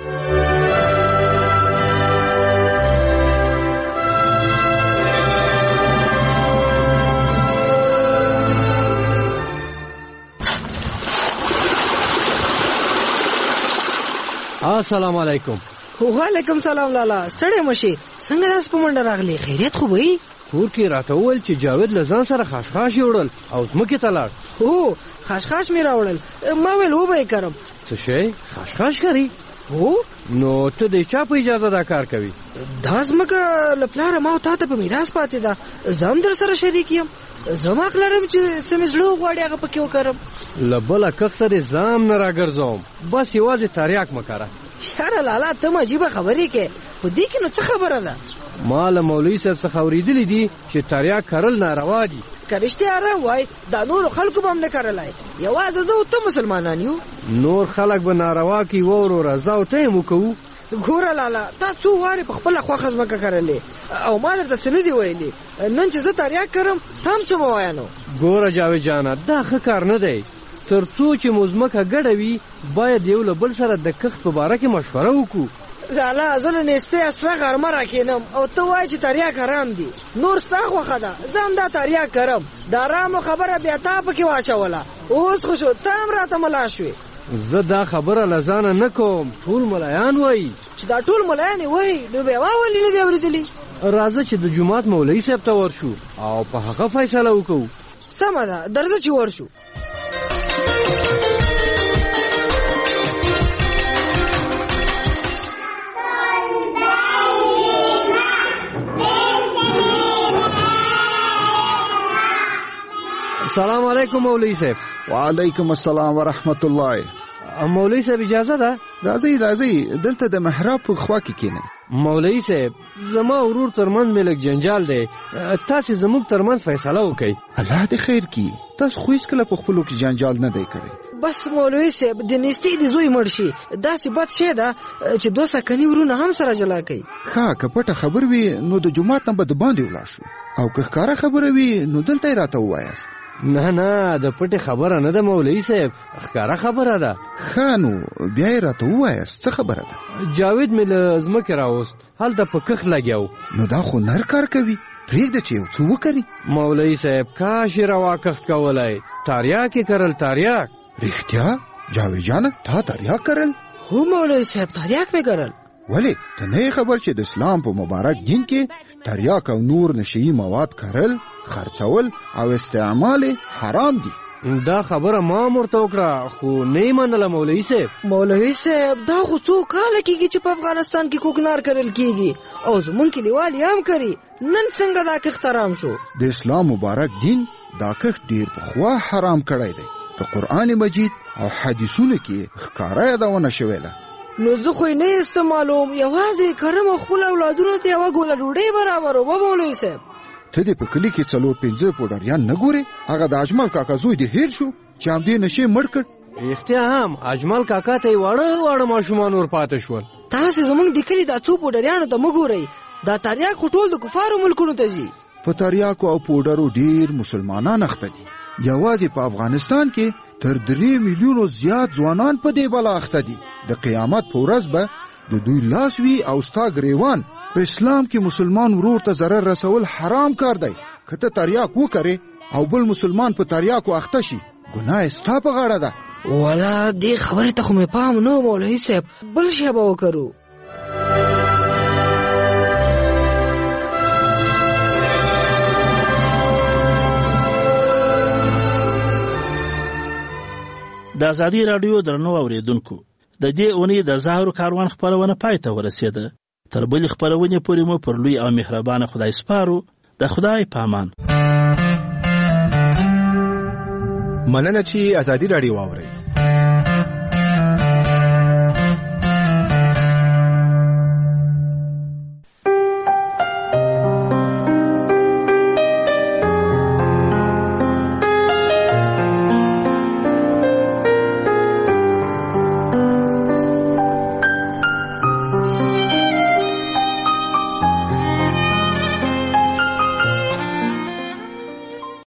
السلام علیکم. وعلیکم سلام لالا. ستړی مشي، څنګه داس په منډه راغلی؟ خیریت خو به کور کې راته وویل چې جاوید له ځان سره خاشخاش یوړل او ځمکې ته لاړ. هو خاشخاش مې راوړل. ما ویل وبه یې کرم. څه شی خاشخاش کوي؟ هو نو ته د چا په اجازه دا کار کوي؟ دا ځمکه له پلاره ما او تا ته په میراث پاتې ده. زه هم در سره شریک یم. زما حق لرم چې څه مې زړه وغواړي هغه پکې وکړم. له بله کس ته دې ځام نه راګرځوم، بس یوازې تریاک مه کاره. یاره لالا ته عجیبه خبرې کې، په دې کې نو څه خبره ده؟ ما له مولوي صاحب څخه اورېدلي دي چې تریاک کرل ناروا دي. که رښتیا رام وای دا نورو خلکو به هم نه کرلی، یوازې زه او ته مسلمانان یو. نور خلک به ناروا کوي وروره، زه او ته یې وکوو. ګوره لالا تا څو وارې په خپله خوښه ځمکه کرلې او ما درته څه نه دي ویلي. نن چې زه تریاک کرم ته هم څه مه وایه. نو ګوره جاوید جانه دا ښه کار نه دی. تر څو چې مو ځمکه ګډه وي باید یو له بل سره د کښت په باره کې مشوره وکړو. لالا زه له نیستۍ اسره غرمه راکښېنم او ته وایې چې تریاک حرام دي. نور ستا خوښه ده، زه هم دا تریاک کرم. د حرامو خبره بیا تا پکې واچوله. اوس خو شو ته هم راته ملا شوې. زه دا خبره له ځانه نه کوم، ټول ملایان وایي. چې دا ټول ملایان یې وایي نو بیا ما ولې نه دي اورېدلي؟ راځه چې د جومات مولوي صاحب ته ورشو او په هغه فیصله وکړو. سمه ده درځه چې ورشو. السلام علیکم مولوی صاحب. وعلیکم السلام ورحمت الله. مولوی صاحب اجازه ده؟ راځئ راځئ دلته د محراب په خوا کې کېنئ. مولوی صاحب زما ورور ترمنځ مې لږ جنجال دی، تاسې زموږ ترمنځ فیصله وکړئ. الله دې خیر کړي. تاسو خو هېڅکله په خپلو کې جنجال نه دی کړی. بس مولوي صاحب د نیستۍ د زوی مړ شي داسې بد شی ده چې دوه سکني ورونه هم سره جلا کوي. ښه که پټه خبر وي نو د جومات نه به د باندې ولاړ شو، او که ښکاره خبره وي نو دلته یې راته ووایاست. نه نه د پټې خبره نه ده مولوي صاحب، ښکاره خبره ده. ښه نو بیا یې راته ووایاست څه خبره ده؟ جاوید مې له ځمکې راوست، هلته په کښت لګیا و. نو دا خو نر کار کوي، پرېږده چې یو څه وکړي. مولوي صاحب کاش یې روا کښت کولی، تریاک یې کرل. تریاک رښتیا؟ جاوید جانه تا تریاک کرل؟ هو مولوي صاحب تریاک مې کرل. ولې ته نه یې خبر چې د اسلام په مبارک دین کې تریاک او نور نشهیي مواد کرل، خرڅول او استعمال حرام دي؟ دا خبره ما ورته وکړه خو نه یې منله مولوي صاحب. مولوي صاحب دا خو څو کاله کېږي چې په افغانستان کې کوکنار کرل کېږي او زمونږ کلیوال یې هم کري. نن څنګه دا کښت حرام شو؟ د اسلام مبارک دین دا کښت ډېر پخوا حرام کړی دی. په قرآن مجید او حدیثونو کې ښکاره یادونه شوې ده. نو زه خو یې نه استعمالوم، یوازې کرم او خپل اولادونو ته یوه ګوله ډوډۍ برابر وه. مولوي صاحب ته دې په کلي کې څلور پنځه پوډریان نه ګورې؟ هغه د اجمل کاکا زوی دې هیر شو چې همدې نشې مړ کړ. رښتیا هم اجمل کاکا ته واړه واړه ماشومان ور پاتې شول. تاسو زمونږ د کلی د څو پوډریانو ته مګورئ، دا تریاک ټول د کفارو ملکونو ته ځي. په تریاکو او پوډرو ډیر مسلمانان اخته دي. یوازې په افغانستان کې تر درې میلیونو زیات ځوانان په دې بلا اخته دي. د قیامت په ورځ به د دوی لاس وي او ستا ګریوان. په اسلام کې مسلمان ورور ته ضرر رسول حرام کار دی. که ته تریاک وکړې او بل مسلمان په تریاکو اخته شي، ګناه ستا په غاړه ده. والا دې خبرې ته خو مې پام نه مولوي صاحب، بل شی به وکړو. د ازادي راډیو درنو اوریدونکو، د دې اونۍ د زهرو کاروان خپرونه پای ته ورسېده. تر بلې خپرونې پورې مو پر لوی او مهربانه خدای سپارو. د خدای پامان. مننه چې ازادي راډیو واورئ.